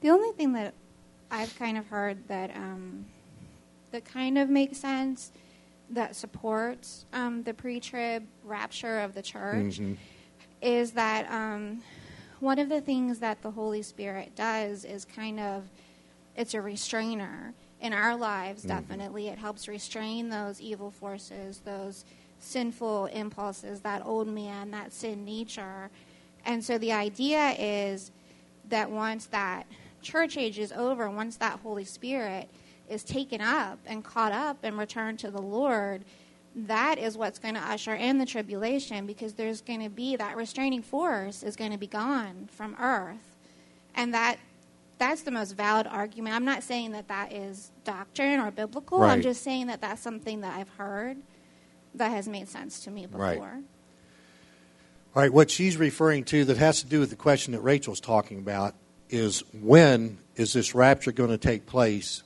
The only thing that I've kind of heard that um, that kind of makes sense, that supports um, the pre-trib rapture of the church, mm-hmm. is that um, one of the things that the Holy Spirit does is kind of, it's a restrainer in our lives, mm-hmm. definitely. It helps restrain those evil forces, those sinful impulses, that old man, that sin nature. And so the idea is that once that church age is over, once that Holy Spirit is taken up and caught up and returned to the Lord, that is what's going to usher in the tribulation, because there's going to be that restraining force is going to be gone from earth. And that that's the most valid argument. I'm not saying that that is doctrine or biblical. Right. I'm just saying that that's something that I've heard that has made sense to me before. Right. All right, what she's referring to that has to do with the question that Rachel's talking about is, when is this rapture going to take place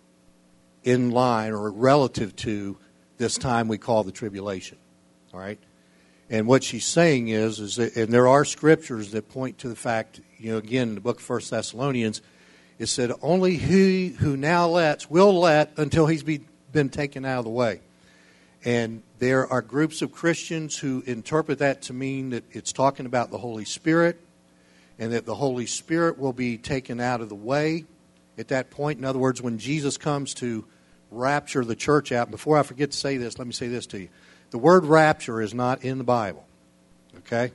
in line or relative to this time we call the tribulation? All right? And what she's saying is, is that, and there are scriptures that point to the fact, you know, again, in the book of First Thessalonians, it said, only he who now lets will let until he's be, been taken out of the way. And there are groups of Christians who interpret that to mean that it's talking about the Holy Spirit, and that the Holy Spirit will be taken out of the way at that point. In other words, when Jesus comes to rapture the church out, before I forget to say this, let me say this to you. The word rapture is not in the Bible, okay?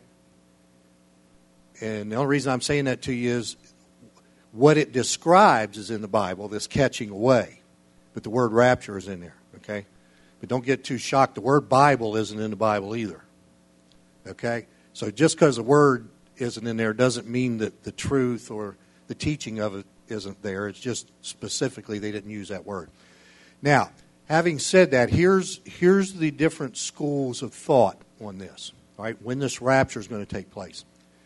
And the only reason I'm saying that to you is what it describes is in the Bible, this catching away. But the word rapture is in there, okay? But don't get too shocked. The word Bible isn't in the Bible either, okay? So just because the word isn't in there doesn't mean that the truth or the teaching of it isn't there. It's just specifically they didn't use that word. Now, having said that, here's here's the different schools of thought on this, all right, when this rapture is going to take place.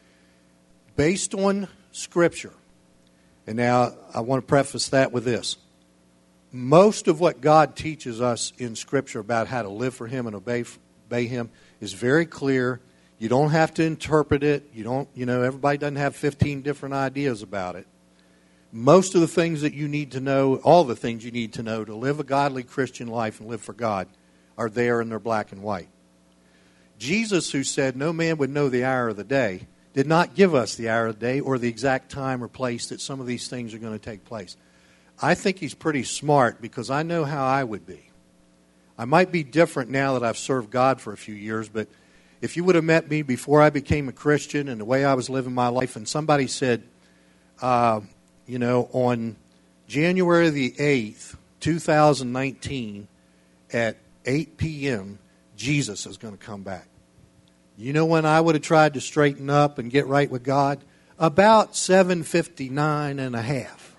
Based on Scripture, and now I want to preface that with this. Most of what God teaches us in Scripture about how to live for Him and obey, obey Him is very clear. You don't have to interpret it. You don't, you know, everybody doesn't have fifteen different ideas about it. Most of the things that you need to know, all the things you need to know to live a godly Christian life and live for God are there, and they're black and white. Jesus, who said no man would know the hour of the day, did not give us the hour of the day or the exact time or place that some of these things are going to take place. I think he's pretty smart, because I know how I would be. I might be different now that I've served God for a few years, but if you would have met me before I became a Christian and the way I was living my life, and somebody said, uh, you know, on January the eighth, two thousand nineteen, at eight p.m., Jesus is going to come back. You know when I would have tried to straighten up and get right with God? About seven fifty-nine and a half.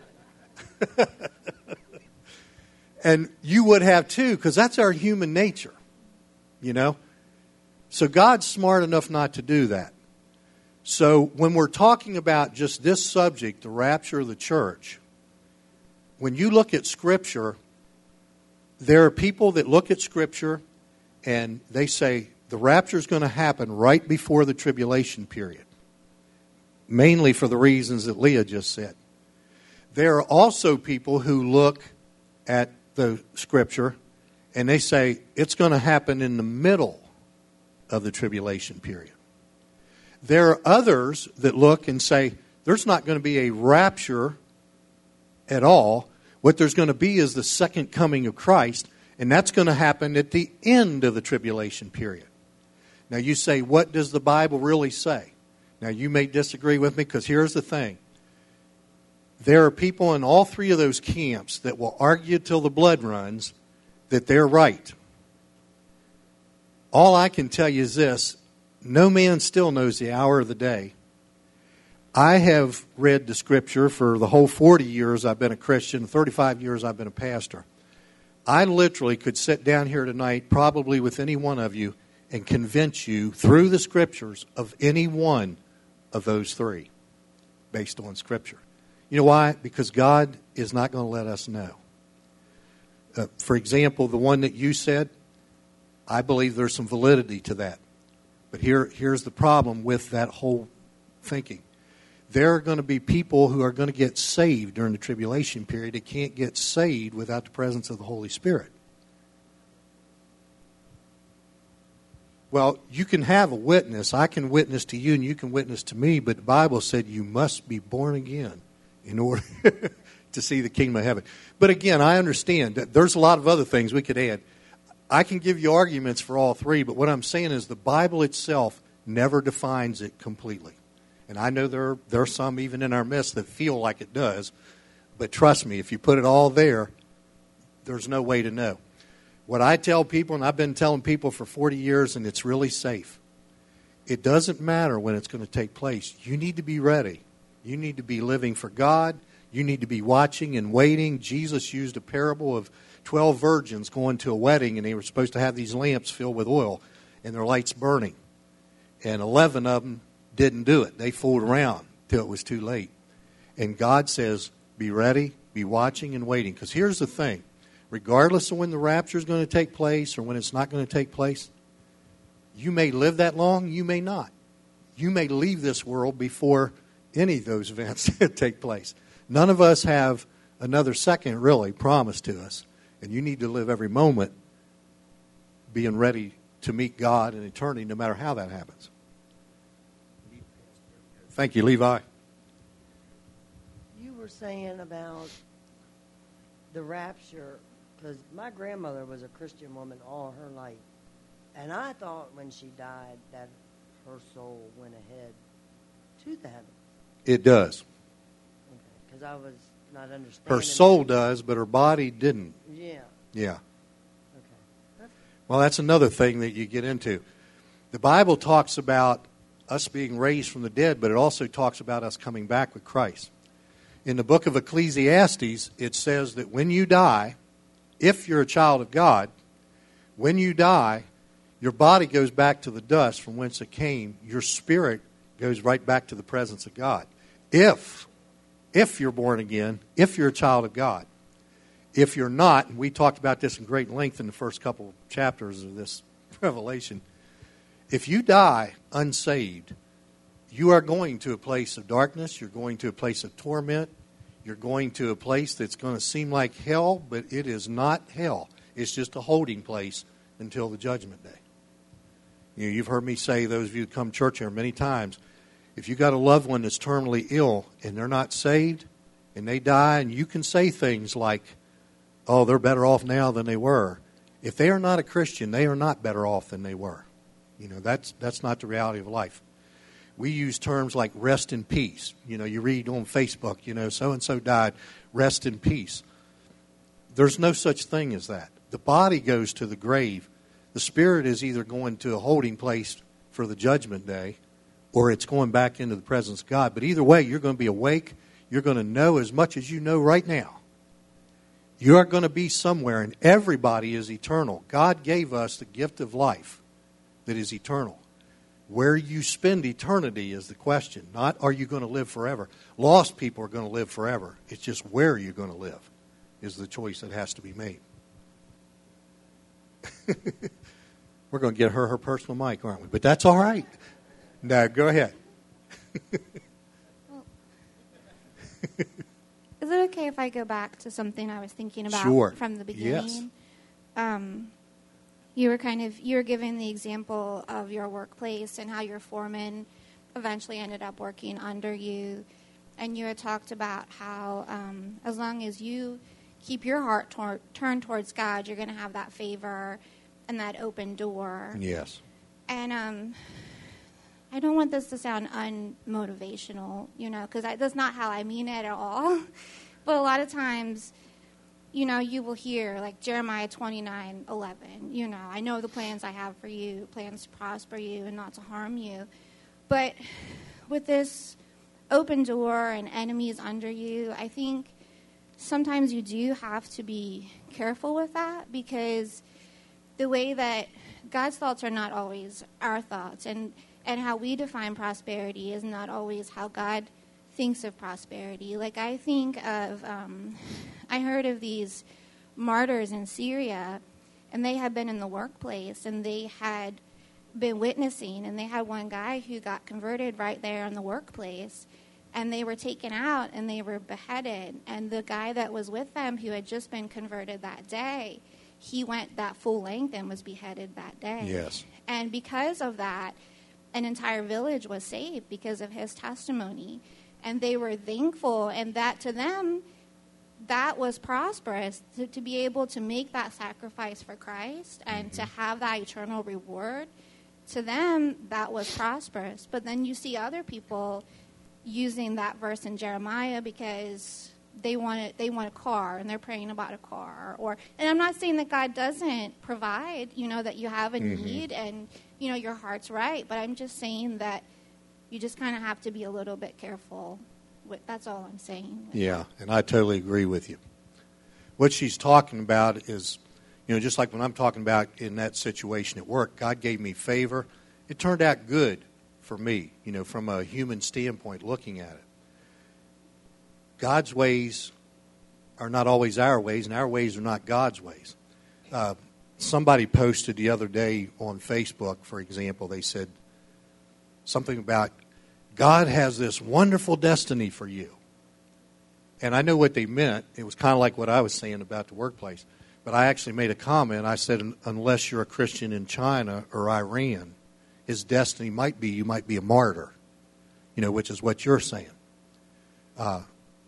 And you would have too, because that's our human nature, you know. So God's smart enough not to do that. So when we're talking about just this subject, the rapture of the church, when you look at Scripture, there are people that look at Scripture and they say the rapture is going to happen right before the tribulation period, mainly for the reasons that Leah just said. There are also people who look at the Scripture and they say it's going to happen in the middle of the tribulation period. There are others that look and say there's not going to be a rapture at all. What there's going to be is the second coming of Christ, and that's going to happen at the end of the tribulation period. Now you say, what does the Bible really say? Now you may disagree with me, because here's the thing. There are people in all three of those camps that will argue till the blood runs that they're right. All I can tell you is this: no man still knows the hour of the day. I have read the Scripture for the whole forty years I've been a Christian, thirty-five years I've been a pastor. I literally could sit down here tonight, probably with any one of you, and convince you through the Scriptures of any one of those three, based on Scripture. You know why? Because God is not going to let us know. Uh, for example, the one that you said, I believe there's some validity to that. But here, here's the problem with that whole thinking. there are going to be people who are going to get saved during the tribulation period. They can't get saved without the presence of the Holy Spirit. Well, you can have a witness. I can witness to you and you can witness to me, but the Bible said you must be born again in order to see the kingdom of heaven. But again, I understand that there's a lot of other things we could add. I can give you arguments for all three, but what I'm saying is the Bible itself never defines it completely. And I know there are, there are some even in our midst that feel like it does. But trust me, if you put it all there, there's no way to know. What I tell people, and I've been telling people for forty years, and it's really safe. It doesn't matter when it's going to take place. You need to be ready. You need to be living for God. You need to be watching and waiting. Jesus used a parable of twelve virgins going to a wedding, and they were supposed to have these lamps filled with oil, and their lights burning. And eleven of them didn't do it. They fooled around till it was too late. And God says, be ready, be watching and waiting. Because here's the thing. Regardless of when the rapture is going to take place or when it's not going to take place, you may live that long, you may not. You may leave this world before any of those events take place. None of us have another second really promised to us. And you need to live every moment being ready to meet God in eternity no matter how that happens. Thank you, Levi. You were saying about the rapture, because my grandmother was a Christian woman all her life. And I thought when she died that her soul went ahead to the heaven. It does. Because okay, I was not understanding. Her soul does, but her body didn't. Yeah. Yeah. Okay. That's... Well, that's another thing that you get into. The Bible talks about us being raised from the dead, but it also talks about us coming back with Christ. In the book of Ecclesiastes, it says that when you die, if you're a child of God, when you die, your body goes back to the dust from whence it came. Your spirit goes right back to the presence of God. If, if you're born again, if you're a child of God. If you're not, and we talked about this in great length in the first couple of chapters of this Revelation, if you die unsaved, you are going to a place of darkness, you're going to a place of torment, you're going to a place that's going to seem like hell, but it is not hell. It's just a holding place until the judgment day. You know, you've heard me say, those of you who come to church here many times, if you got a loved one that's terminally ill and they're not saved and they die, and you can say things like, oh, they're better off now than they were. If they are not a Christian, they are not better off than they were. You know, that's that's not the reality of life. We use terms like rest in peace. You know, you read on Facebook, you know, so-and-so died, rest in peace. There's no such thing as that. The body goes to the grave. The spirit is either going to a holding place for the judgment day or it's going back into the presence of God. But either way, you're going to be awake. You're going to know as much as you know right now. You are going to be somewhere, and everybody is eternal. God gave us the gift of life that is eternal. Where you spend eternity is the question, not are you going to live forever. Lost people are going to live forever. It's just where you're going to live is the choice that has to be made. We're going to get her her personal mic, aren't we? But that's all right. No, go ahead. Well, is it okay if I go back to something I was thinking about Sure. from the beginning? Yes. Um, you were kind of you were giving the example of your workplace and how your foreman eventually ended up working under you, and you had talked about how um, as long as you keep your heart tor- turned towards God, you're going to have that favor and that open door. Yes. And um, I don't want this to sound unmotivational, you know, because that's not how I mean it at all. But a lot of times, you know, you will hear, like Jeremiah twenty-nine eleven, you know, I know the plans I have for you, plans to prosper you and not to harm you. But with this open door and enemies under you, I think sometimes you do have to be careful with that, because the way that God's thoughts are not always our thoughts, and, and how we define prosperity is not always how God thinks of prosperity. Like I think of, um, I heard of these martyrs in Syria, and they had been in the workplace, and they had been witnessing, and they had one guy who got converted right there in the workplace. and they were taken out and they were beheaded. And the guy that was with them, who had just been converted that day, he went that full length and was beheaded that day. Yes. And because of that, an entire village was saved because of his testimony. And they were thankful, and that to them, that was prosperous, to, to be able to make that sacrifice for Christ and mm-hmm. to have that eternal reward. To them, that was prosperous. But then you see other people using that verse in Jeremiah because they want it, they want a car, and they're praying about a car. Or, and I'm not saying that God doesn't provide, you know, that you have a mm-hmm. need and, you know, your heart's right. But I'm just saying that you just kind of have to be a little bit careful. With, that's all I'm saying. Yeah, and I totally agree with you. What she's talking about is, you know, just like when I'm talking about in that situation at work, God gave me favor. It turned out good for me, you know, from a human standpoint looking at it. God's ways are not always our ways, and our ways are not God's ways. Uh, somebody posted the other day on Facebook, for example, they said something about God has this wonderful destiny for you. And I know what they meant. It was kind of like what I was saying about the workplace. But I actually made a comment. I said, unless you're a Christian in China or Iran, his destiny might be you might be a martyr, you know, which is what you're saying. Uh,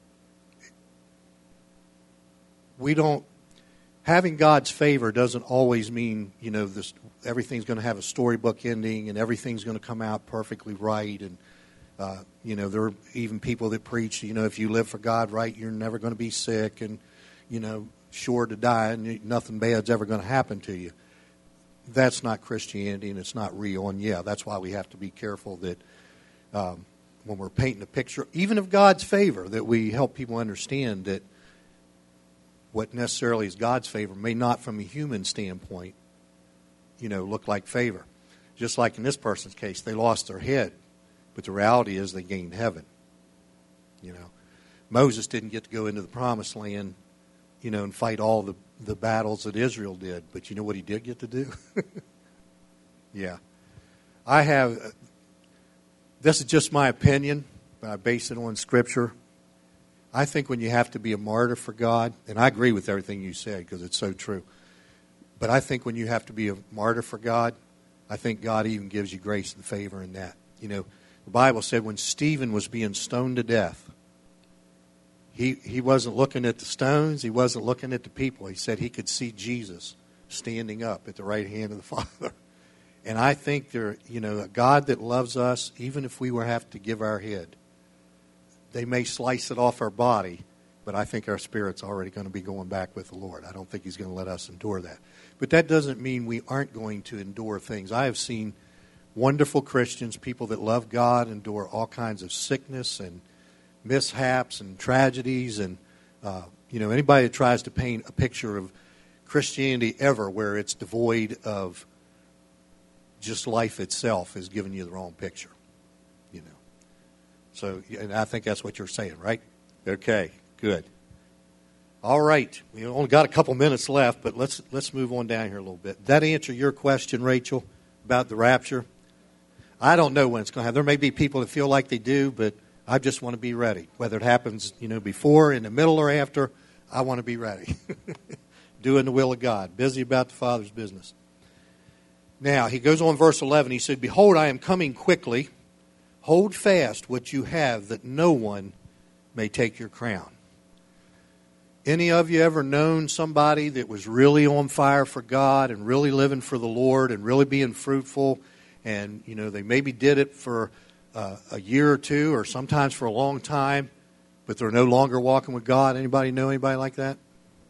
we don't, having God's favor doesn't always mean, you know, this, everything's going to have a storybook ending and everything's going to come out perfectly right. And, uh, you know, there are even people that preach, you know, if you live for God right, you're never going to be sick and, you know, sure to die and nothing bad's ever going to happen to you. That's not Christianity and it's not real. And, yeah, that's why we have to be careful that um, when we're painting a picture, even of God's favor, that we help people understand that what necessarily is God's favor may not from a human standpoint, you know, look like favor. Just like in this person's case, they lost their head, but the reality is they gained heaven. You know, Moses didn't get to go into the promised land, you know, and fight all the, the battles that Israel did, but you know what he did get to do? Yeah. I have, this is just my opinion, but I base it on Scripture. I think when you have to be a martyr for God, and I agree with everything you said because it's so true, but I think when you have to be a martyr for God, I think God even gives you grace and favor in that. You know, the Bible said when Stephen was being stoned to death, he, he wasn't looking at the stones, he wasn't looking at the people. He said he could see Jesus standing up at the right hand of the Father. And I think there, you know, a God that loves us, even if we were have to give our head, they may slice it off our body, but I think our spirit's already going to be going back with the Lord. I don't think he's going to let us endure that. But that doesn't mean we aren't going to endure things. I have seen wonderful Christians, people that love God, endure all kinds of sickness and mishaps and tragedies. And, uh, you know, anybody that tries to paint a picture of Christianity ever where it's devoid of just life itself is giving you the wrong picture, you know. So, and I think that's what you're saying, right? Okay, good. All right, we only got a couple minutes left, but let's let's move on down here a little bit. Did that answer your question, Rachel, about the rapture? I don't know when it's going to happen. There may be people that feel like they do, but I just want to be ready. Whether it happens, you know, before, in the middle, or after, I want to be ready. Doing the will of God, busy about the Father's business. Now, he goes on verse eleven. He said, "Behold, I am coming quickly. Hold fast what you have, that no one may take your crown." Any of you ever known somebody that was really on fire for God and really living for the Lord and really being fruitful? And, you know, they maybe did it for uh, a year or two or sometimes for a long time, but they're no longer walking with God. Anybody know anybody like that?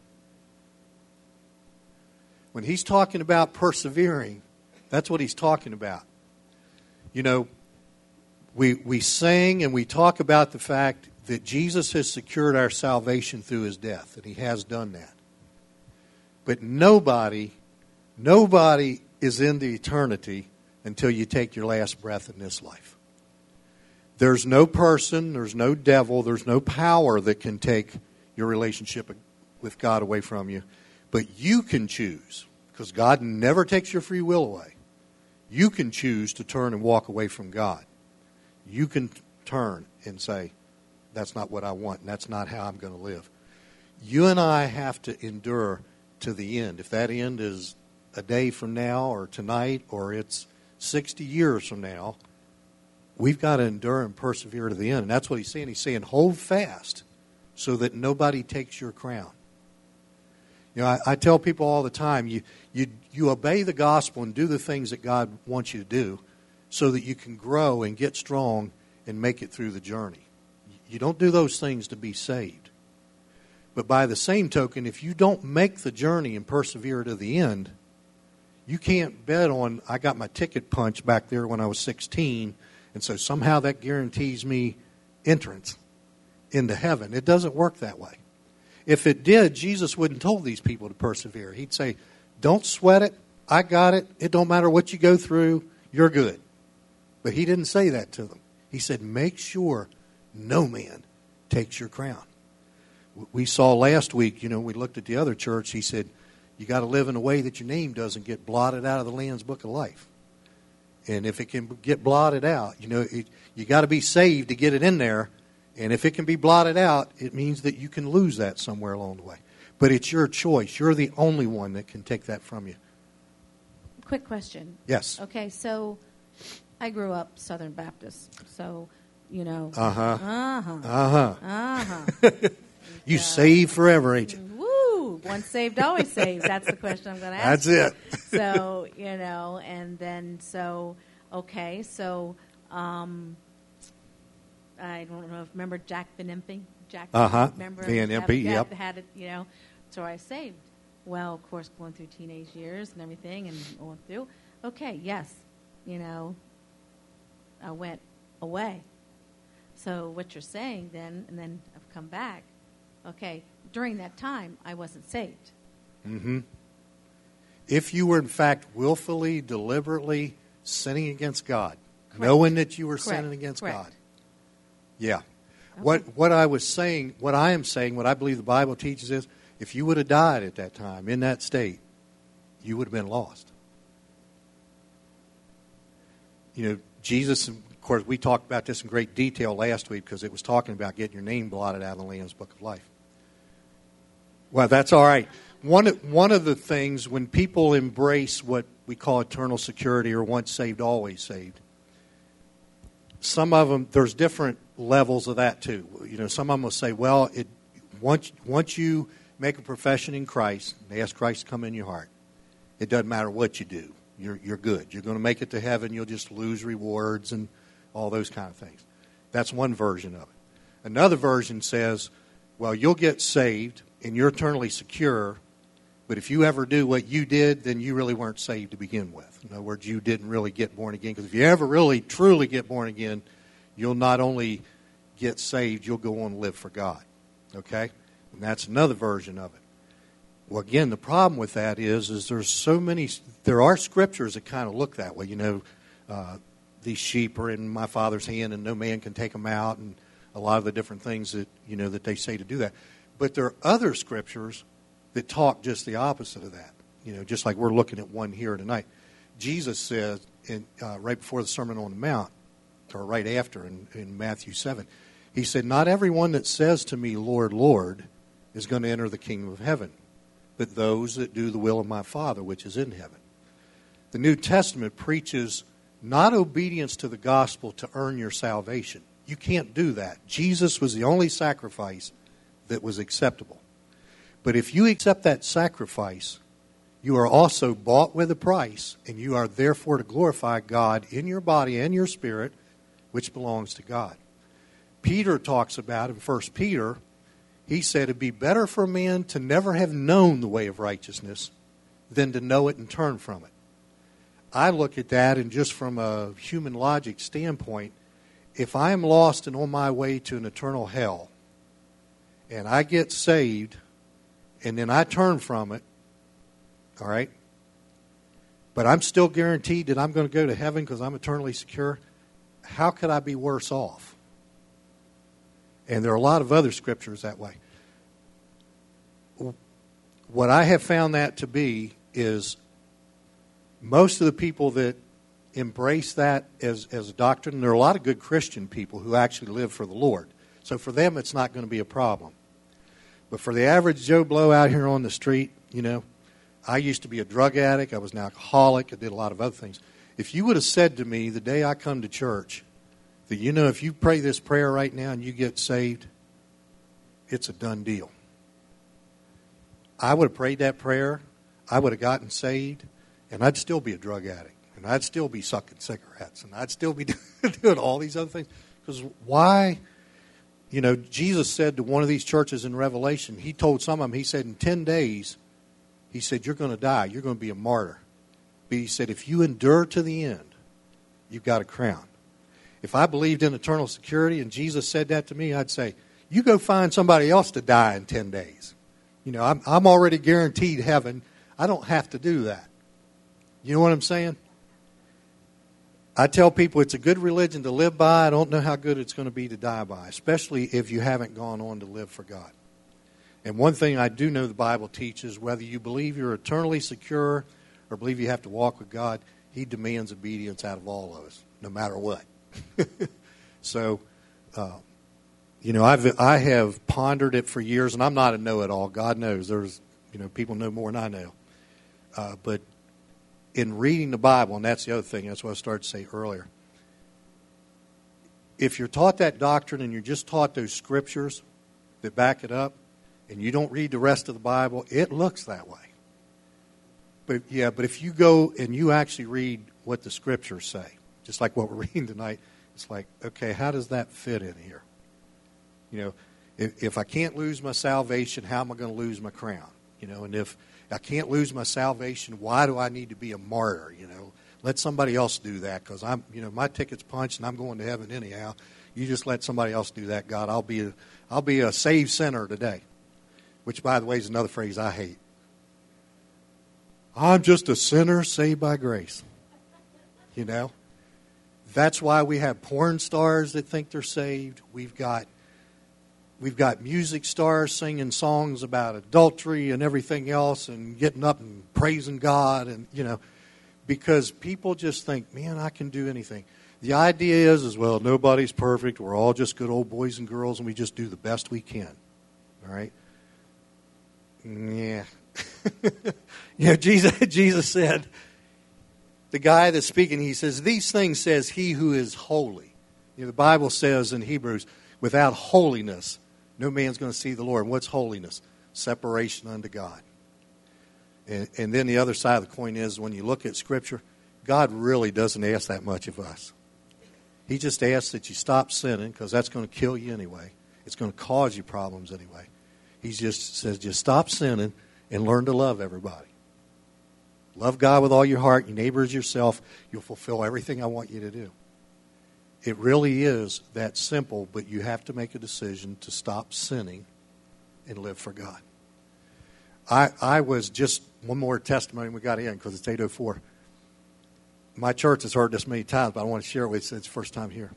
When he's talking about persevering, that's what he's talking about. You know, we we sing and we talk about the fact that Jesus has secured our salvation through his death, and he has done that. But nobody, nobody is in the eternity until you take your last breath in this life. There's no person, there's no devil, there's no power that can take your relationship with God away from you. But you can choose, because God never takes your free will away. You can choose to turn and walk away from God. You can turn and say, That's not what I want, and that's not how I'm going to live. You and I have to endure to the end. If that end is a day from now or tonight or it's sixty years from now, we've got to endure and persevere to the end. And that's what he's saying. He's saying, hold fast so that nobody takes your crown. You know, I, I tell people all the time, you, you, you obey the gospel and do the things that God wants you to do so that you can grow and get strong and make it through the journey. You don't do those things to be saved. But by the same token, if you don't make the journey and persevere to the end, you can't bet on, I got my ticket punched back there when I was sixteen, and so somehow that guarantees me entrance into heaven. It doesn't work that way. If it did, Jesus wouldn't told these people to persevere. He'd say, don't sweat it. I got it. It don't matter what you go through. You're good. But he didn't say that to them. He said, make sure no man takes your crown. We saw last week, you know, we looked at the other church. He said, you got to live in a way that your name doesn't get blotted out of the Lamb's Book of Life. And if it can get blotted out, you know, it, you got to be saved to get it in there. And if it can be blotted out, it means that you can lose that somewhere along the way. But it's your choice. You're the only one that can take that from you. Quick question. Yes. Okay, so I grew up Southern Baptist. So, you know. Uh-huh. Uh-huh. Uh-huh. Uh-huh. You saved forever, ain't you? Woo! Once saved, always saved. That's the question I'm going to ask. That's it. So, you know, and then so, okay, so um, I don't know if remember Jack Van Impe? Jack, uh-huh. remember Van Impe, yep. Had it, you know, so I saved. Well, of course, going through teenage years and everything and going through. Okay, yes, you know, I went away. So what you're saying then, and then I've come back. Okay, during that time, I wasn't saved. Mm-hmm. If you were, in fact, willfully, deliberately sinning against God, Correct. knowing that you were Correct. sinning against Correct. God. Yeah. Okay. What what I was saying, what I am saying, what I believe the Bible teaches is, if you would have died at that time, in that state, you would have been lost. You know, Jesus, of course, we talked about this in great detail last week because it was talking about getting your name blotted out of the Lamb's Book of Life. Well, that's all right. One, one of the things, when people embrace what we call eternal security or once saved, always saved, some of them, there's different levels of that too. You know, some of them will say, well, it, once, once you make a profession in Christ, and ask Christ to come in your heart, it doesn't matter what you do. You're, you're good. You're going to make it to heaven. You'll just lose rewards and all those kind of things. That's one version of it. Another version says, well, you'll get saved and you're eternally secure, but if you ever do what you did, then you really weren't saved to begin with. In other words, you didn't really get born again. Because if you ever really, truly get born again, you'll not only get saved, you'll go on and live for God. Okay? And that's another version of it. Well, again, the problem with that is, is there's so many, there are scriptures that kind of look that way. You know, uh, these sheep are in my Father's hand and no man can take them out, and a lot of the different things that, you know, that they say to do that. But there are other scriptures that talk just the opposite of that. You know, just like we're looking at one here tonight. Jesus said, in, uh, right before the Sermon on the Mount, or right after in, in Matthew seven, he said, not everyone that says to me, Lord, Lord, is going to enter the kingdom of heaven, but those that do the will of my Father which is in heaven. The New Testament preaches not obedience to the gospel to earn your salvation. You can't do that. Jesus was the only sacrifice that was acceptable. But if you accept that sacrifice, you are also bought with a price, and you are therefore to glorify God in your body and your spirit, which belongs to God. Peter talks about in First Peter, he said it'd be better for a man to never have known the way of righteousness than to know it and turn from it. I look at that, and just from a human logic standpoint, if I am lost and on my way to an eternal hell, and I get saved, and then I turn from it, all right, but I'm still guaranteed that I'm going to go to heaven because I'm eternally secure, how could I be worse off? And there are a lot of other scriptures that way. What I have found that to be is most of the people that embrace that as, as a doctrine, there are a lot of good Christian people who actually live for the Lord. So for them, it's not going to be a problem. But for the average Joe Blow out here on the street, you know, I used to be a drug addict. I was an alcoholic. I did a lot of other things. If you would have said to me the day I come to church that, you know, if you pray this prayer right now and you get saved, it's a done deal. I would have prayed that prayer. I would have gotten saved, and I'd still be a drug addict. And I'd still be sucking cigarettes. And I'd still be doing all these other things. Because why? You know, Jesus said to one of these churches in Revelation, he told some of them, he said, in ten days, he said, you're going to die. You're going to be a martyr. But he said, if you endure to the end, you've got a crown. If I believed in eternal security and Jesus said that to me, I'd say, you go find somebody else to die in ten days. You know, I'm, I'm already guaranteed heaven. I don't have to do that. You know what I'm saying? I tell people it's a good religion to live by. I don't know how good it's going to be to die by, especially if you haven't gone on to live for God. And one thing I do know the Bible teaches, whether you believe you're eternally secure or believe you have to walk with God, He demands obedience out of all of us, no matter what. So, uh, you know, I've I have pondered it for years, and I'm not a know-it-all. God knows. There's, you know, people know more than I know. Uh, but in reading the Bible, and that's the other thing, that's what I started to say earlier. If you're taught that doctrine and you're just taught those scriptures that back it up, and you don't read the rest of the Bible, it looks that way. But yeah, but if you go and you actually read what the scriptures say, just like what we're reading tonight, it's like, okay, how does that fit in here? You know, if, if I can't lose my salvation, how am I going to lose my crown? You know, and if I can't lose my salvation, why do I need to be a martyr? You know, let somebody else do that, because I'm, you know, my ticket's punched and I'm going to heaven anyhow. You just let somebody else do that, God. I'll be a, I'll be a saved sinner today, which, by the way, is another phrase I hate. I'm just a sinner saved by grace. You know, that's why we have porn stars that think they're saved. We've got We've got music stars singing songs about adultery and everything else and getting up and praising God, and, you know, because people just think, man, I can do anything. The idea is, is, well, nobody's perfect. We're all just good old boys and girls, and we just do the best we can. All right? Yeah. You know, Jesus, Jesus said, the guy that's speaking, he says, these things says he who is holy. You know, the Bible says in Hebrews, without holiness, no man's going to see the Lord. And what's holiness? Separation unto God. And, and then the other side of the coin is, when you look at Scripture, God really doesn't ask that much of us. He just asks that you stop sinning, because that's going to kill you anyway. It's going to cause you problems anyway. He just says, just stop sinning and learn to love everybody. Love God with all your heart, your neighbor as yourself. You'll fulfill everything I want you to do. It really is that simple, but you have to make a decision to stop sinning and live for God. I I was just, one more testimony we got in, because it's eight oh four. My church has heard this many times, but I want to share it with you since it's the first time here.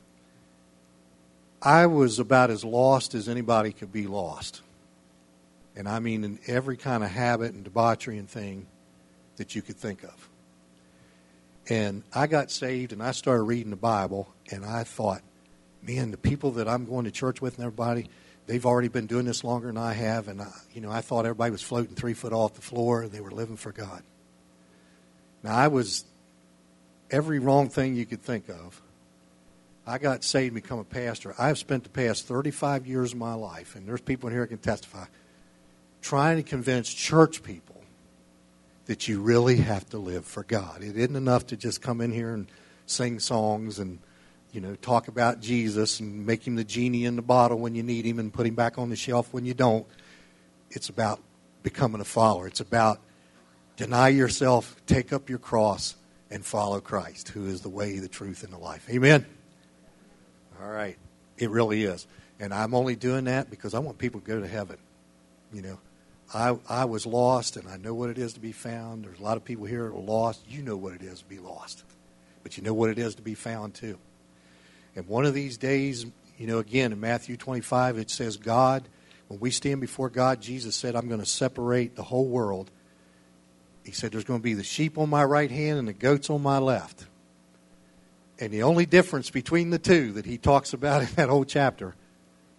I was about as lost as anybody could be lost. And I mean in every kind of habit and debauchery and thing that you could think of. And I got saved, and I started reading the Bible, and I thought, man, the people that I'm going to church with and everybody, they've already been doing this longer than I have, and I, you know, I thought everybody was floating three foot off the floor, and they were living for God. Now, I was every wrong thing you could think of. I got saved and become a pastor. I've spent the past thirty-five years of my life, and there's people in here that can testify, trying to convince church people that you really have to live for God. It isn't enough to just come in here and sing songs and, you know, talk about Jesus and make him the genie in the bottle when you need him and put him back on the shelf when you don't. It's about becoming a follower. It's about deny yourself, take up your cross, and follow Christ, who is the way, the truth, and the life. Amen? All right. It really is. And I'm only doing that because I want people to go to heaven. You know, I I was lost, and I know what it is to be found. There's a lot of people here that are lost. You know what it is to be lost. But you know what it is to be found, too. And one of these days, you know, again, in Matthew twenty-five, it says God, when we stand before God, Jesus said, I'm going to separate the whole world. He said, there's going to be the sheep on my right hand and the goats on my left. And the only difference between the two that he talks about in that whole chapter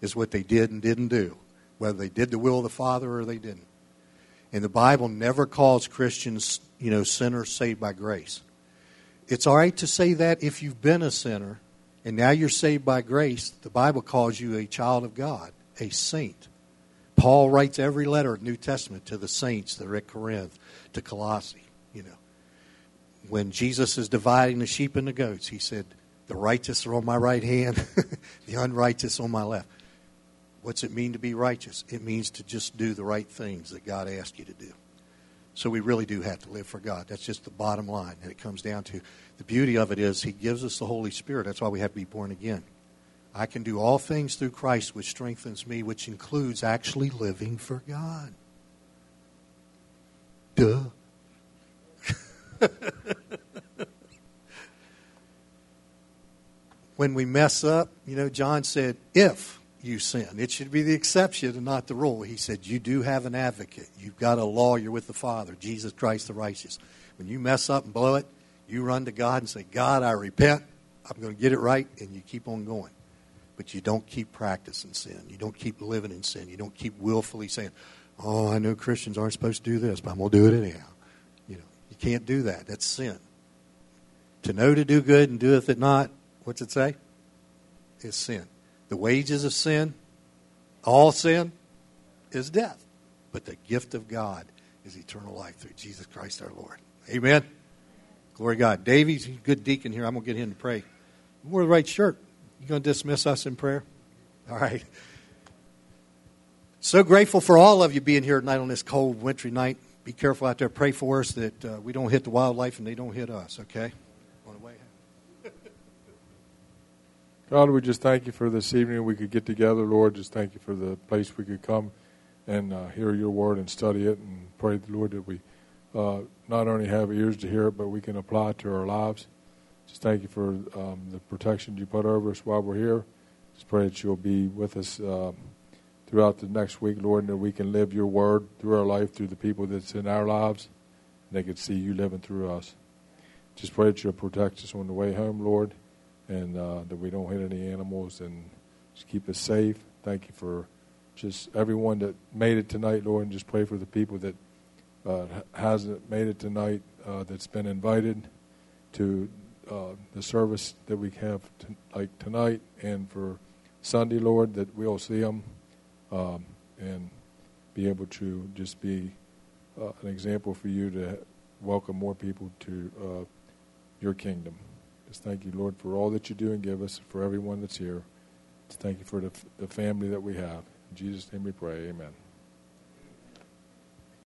is what they did and didn't do, whether they did the will of the Father or they didn't. And the Bible never calls Christians, you know, sinners saved by grace. It's all right to say that if you've been a sinner and now you're saved by grace. The Bible calls you a child of God, a saint. Paul writes every letter of the New Testament to the saints that are at Corinth, to Colossae, you know. When Jesus is dividing the sheep and the goats, he said, the righteous are on my right hand, the unrighteous on my left. What's it mean to be righteous? It means to just do the right things that God asked you to do. So we really do have to live for God. That's just the bottom line. And it comes down to, the beauty of it is he gives us the Holy Spirit. That's why we have to be born again. I can do all things through Christ, which strengthens me, which includes actually living for God. Duh. When we mess up, you know, John said, if you sin. It should be the exception and not the rule. He said, you do have an advocate. You've got a lawyer with the Father, Jesus Christ the righteous. When you mess up and blow it, you run to God and say, God, I repent. I'm going to get it right, and you keep on going. But you don't keep practicing sin. You don't keep living in sin. You don't keep willfully saying, oh, I know Christians aren't supposed to do this, but I'm going to do it anyhow. You know, you can't do that. That's sin. To know to do good and doeth it not, what's it say? Is sin. The wages of sin, all sin, is death. But the gift of God is eternal life through Jesus Christ our Lord. Amen. Glory to God. Davey's a good deacon here. I'm going to get him to pray. You wore the right shirt. You going to dismiss us in prayer? All right. So grateful for all of you being here tonight on this cold, wintry night. Be careful out there. Pray for us that uh, we don't hit the wildlife and they don't hit us, okay? On the way. God, we just thank you for this evening. We could get together, Lord. Just thank you for the place we could come and uh, hear your word and study it, and pray, Lord, that we uh, not only have ears to hear it, but we can apply it to our lives. Just thank you for um, the protection you put over us while we're here. Just pray that you'll be with us uh, throughout the next week, Lord, and that we can live your word through our life, through the people that's in our lives, and they can see you living through us. Just pray that you'll protect us on the way home, Lord, and uh, that we don't hit any animals, and just keep us safe. Thank you for just everyone that made it tonight, Lord, and just pray for the people that uh, hasn't made it tonight, uh, that's been invited to uh, the service that we have to, like tonight, and for Sunday, Lord, that we'll see them um, and be able to just be uh, an example for you to welcome more people to uh, your kingdom. Just thank you, Lord, for all that you do and give us, for everyone that's here. Just thank you for the, the family that we have. In Jesus' name we pray, amen.